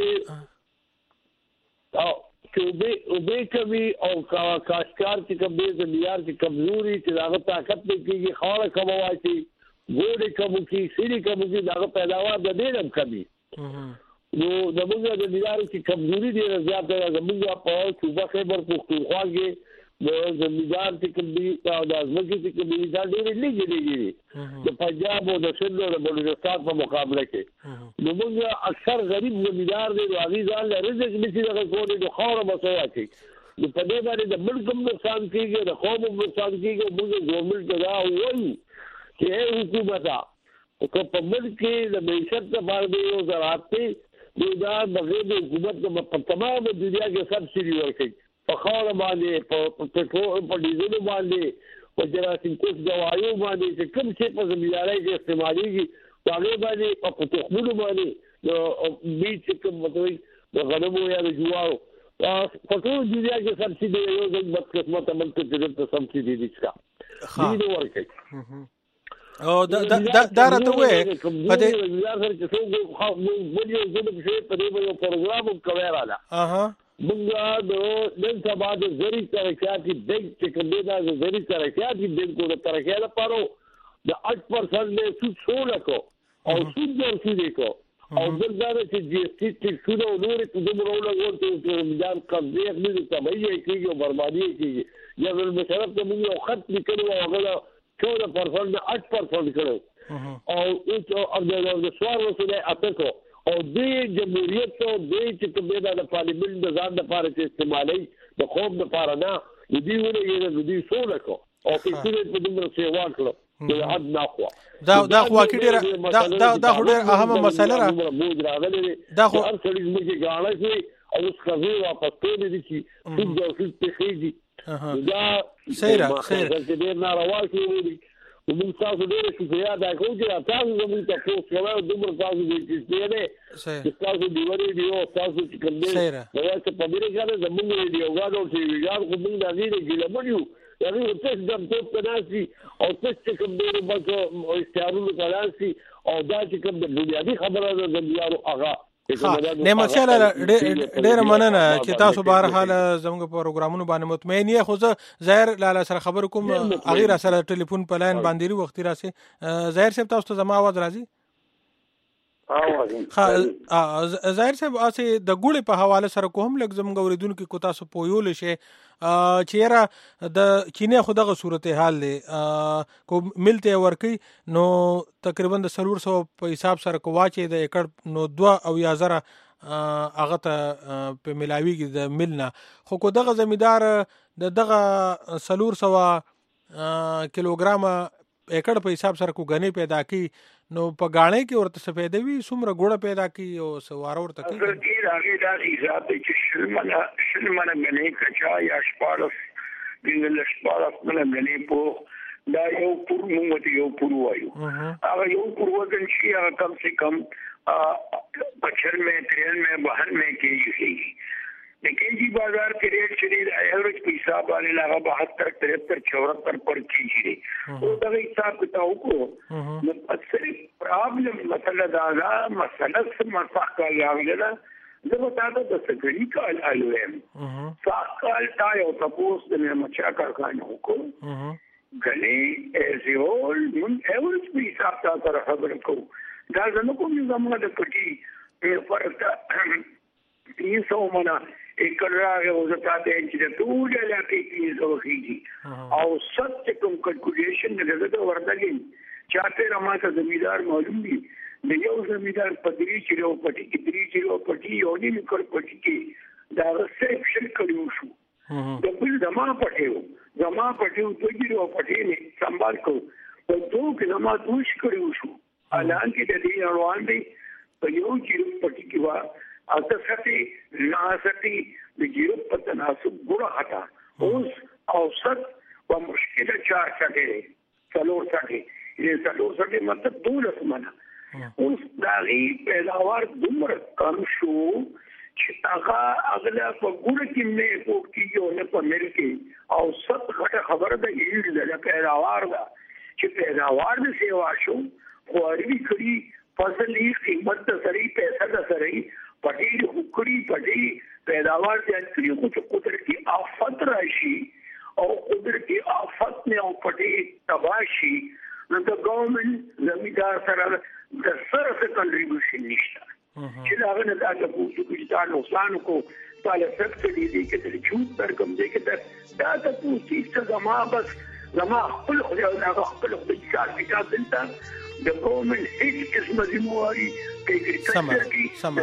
او چې وبې کوي او کاشکار چې کوم دې زمیار چې کمزوري چې هغه طاقت نه کیږي خاله کومواتي ګوډې کوم کې سړي کوم کې دغه پیداوار د دې هم کمی نو د موږ د زمیار چې کمزوري دي زیات ده زموږ په صوبه خیبر پختونخوا کې د زمیدار چې کوم دي او د ازمکه چې کوم دي دا ډېر لږ دي د پنجاب او د سند او د بلوچستان په مقابله کې نو موږ اکثر غریب زمیدار دي او هغه ځان له رزق نشي دغه کوډي د خاور مسوي کوي نو په دې باندې د ملک هم نقصان کیږي د قوم هم نقصان کیږي موږ ګورنمنت دا وایي چې حکومت او په ملک کې د معیشت لپاره دی او زراعت ته دا بغیر د حکومت په تمام دنیا کې سبسيډي ورکړي په خاور باندې په پټرول په ډیزل باندې په جراثیم کوش دوايو باندې چې کوم څه په زمیندارۍ کې استعماليږي هغه باندې په تخمونو باندې د بیچ کوم مطلب د غنمو یا د جوارو په ټول دنیا کې سبسيډي یو ځل بس قسمت عمل کې د سبسيډي دي ښه دي ورکړي او دا دا دا راته وې په دې سره چې څو ویډیو زده شي په دې یو پروګرام کوي رااله اها موږ د نن سبا د زری ترقیاتي بینک چې کومه دا زری ترقیاتي بینک د ترقیات لپاره د eight percent له سود څول کو او سود ورسېږي کو او دغه چې جی اس ټي چې سود او نور ته د مرونه ورته چې میدان قبضه نه کوي کیږي او بربادي کیږي یا ول مشرف ته موږ خط لیکلو او هغه چودہ پرسنٹ نے آٹھ پرسنٹ کرو اور د سوار وسله اته او د جمهوریت ته د چې د پارلیمنت د ځان لپاره چې استعمالي د قوم لپاره نه د دې ولې د دې سوله کو او چې په دې په سیوا کړو د حد نه خو دا دا خو کې ډېر دا دا دا ډېر اهمه مسله را موږ راغلي دا خو هر څړي موږ غاڼه شي او اوس خزي واپس ته دي چې څوک د اوس په خېږي دا سیره سیره چې ډېر ناروا شي موږ تاسو ډېر شکریہ ادا کوو چې تاسو زموږ ته پوښتنه کوله دومره تاسو دې چې دې چې تاسو دی وری دی او تاسو چې کوم دې نو چې په دې کې زموږ دی وګړو چې ویګار خو موږ د دې ګیله مونږ یعنی څه د په تناسي او څه کوم دې په استعارو کلاسي او دا چې کوم د بنیادی خبره ده د دیارو هغه نعمت شاه ډېر مننه چې تاسو بهر حال زموږ پروګرامونو باندې مطمئن یې. خو زه ظاهر لاله سره خبر کوم هغه را سره ټلیفون په لاین باندې وخت راسي. ظاهر صاحب تاسو ته زما आवाज راځي؟ ظاهر صاحب اسه د ګوړې په حواله سره کوم لږ زموږ اوریدونکو کو تاسو پویول شي چې را د چینه خو دغه صورتحال دی کو ملته ورکی نو تقریبا د سلور سو په حساب سره کو واچې د ایکړ نو دوه او یا زره هغه ته په ملاویږي د ملنا خو کو دغه زمیدار د دغه سلور سو کیلوګرام ایکړ په حساب سره کو غنی پیدا کی نو په غاڼې کې ورته سفیدوي څومره ګوړه پیدا کی او سوار ورته کی اگر دې راغی دا حساب چې شلمنه شلمنه غنې کچا یا شپارس دغه شپارس نه غنې په دا یو پور موږ یو پور وایو هغه یو پور وګن شي هغه کم سے کم پچھل میں تریل میں بہن میں کېږي د کېجی بازار کې ریټ چې د ایوریج په حساب باندې لاغه بہتر ترہتر چوہتر پر کېږي دی او دا حساب کتاب کو نو اکثر پرابلم مسله دا دا مسله سم مساقه یاغله زه تاسو د سګری کال آیم ساقال تا یو تاسو د مچا کارخانه کو غني ایزول من ایوریج په حساب تاسو خبر کو دا زموږ کوم زموږ د پټي پر تین سو منا ایکڑ راغه او زکات چې د ټول علاقې کې زو کیږي او ست کوم کیلکولیشن نه ده ورته چاته رماته زمیدار معلوم دي د یو زمیدار پدری چې یو پټي کې درې چې یو پټي یو نه کړ پټي کې دا ریسپشن کړو شو د بل دما پټیو دما پټیو دوی یو پټي نه سنبال کو په دوه کې دما دوش کړو شو الان کې د دې روان دي په یو چې پټي کې وا اته ساتي نه ساتي د جیرو په تناسب ګوره هتا اوس اوسط او مشکله چار ساتي څلور ساتي یې څلور ساتي مطلب دولس منه اوس دا غي پیداوار دومره کم شو چې هغه اغله په ګوره کې مې په کې یو نه په مل کې اوسط غټه خبره ده یې د پیداوار دا چې پیداوار د سیوا شو خو اړوي کړي فصل یې قیمت د سړي پیسې د سړي پټي وکړي پټي پیداوار د اکثری خو قدرتي آفت راشي او قدرتي آفت نه او پټي تباشي نو د ګورنمنت زمیدار سره د سره څه کنټریبیوشن نشته چې دا غنه دا د پوښتنې چې دا نقصان کو تعالی سبسډي دي کې د چوت پر کوم دي کې دا د پوښتنې څخه زما بس زما خپل خو دا خپل خپل کار کتاب دلته د ګورنمنت هیڅ قسمه ذمہواری سم سم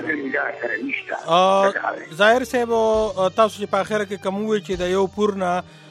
ظاهر صاحب تاسو چې په اخر کې کوم وی چې د یو پورنا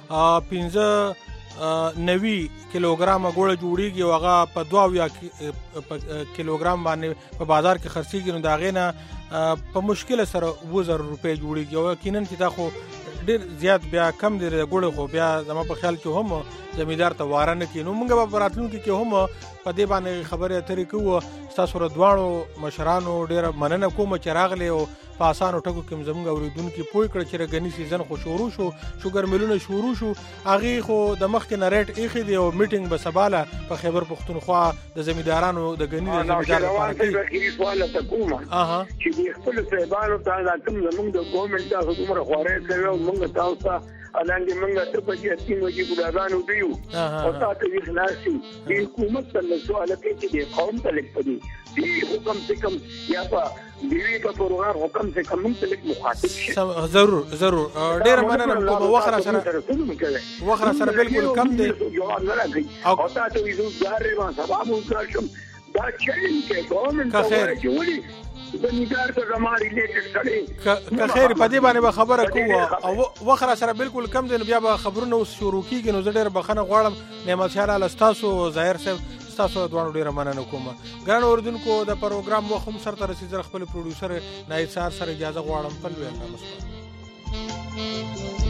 پنځه نوي کیلوګرام ګوړه جوړیږي او هغه په دوه یا کیلوګرام باندې په بازار کې خرڅیږي نو دا غینه په مشکل سره وزر روپے جوړیږي او یقینا چې تا خو ډیر زیات بیا کم دی ګوړه خو بیا زما په خیال کې هم زمیدار ته واره نه کینو موږ په راتلونکو کې هم په دې باندې خبره اترې کوو تاسو را دواړو مشرانو ډیر مننه کوم چې راغلي او په اسانو ټکو کې زموږ اوریدونکو پوي کړ چې غني سیزن خو شروع شو شوګر ملونه شروع شو اغه خو د مخ کې نریټ ایخي دی او میټینګ به سباله په خیبر پختونخوا د زمیدارانو د غني د زمیدار لپاره کې سوال ته کوم چې د خپل سیبانو ته کوم زموږ د ګورنمنت تاسو کومه خوارې کوي او موږ تاسو الانګي موږ ته په دې اتیم وجې ګلابانو دیو او تاسو یې خلاصي د حکومت ته سوال کوي چې د قوم ته لیکي دې حکم سے کم یا په دیوی په پروګرام حکم سے کم موږ ته لیک مخاطب شي ضرور ضرور ډیر مننه کوم وخره سره وخره سره بالکل کم دی او تاسو یې زو ځاره ما سبب وکړم دا چیلنج کې ګورنمنت ته وایي زمیندار کو زما ریلیټډ کړي که خیر په دې باندې به خبره کوو او وخت را سره بالکل کم دی نو بیا به خبرونه شروع کیږي نو زه ډېر بخښنه غواړم نعمت شاه لاله ستاسو ظاهر صاحب ستاسو دواړو ډېره مننه کوم ګران اورېدونکو د پروګرام وخت هم سرته رسېدل خپل پروډوسر ناهید سهار سره اجازه غواړم په لوی الله مسپارم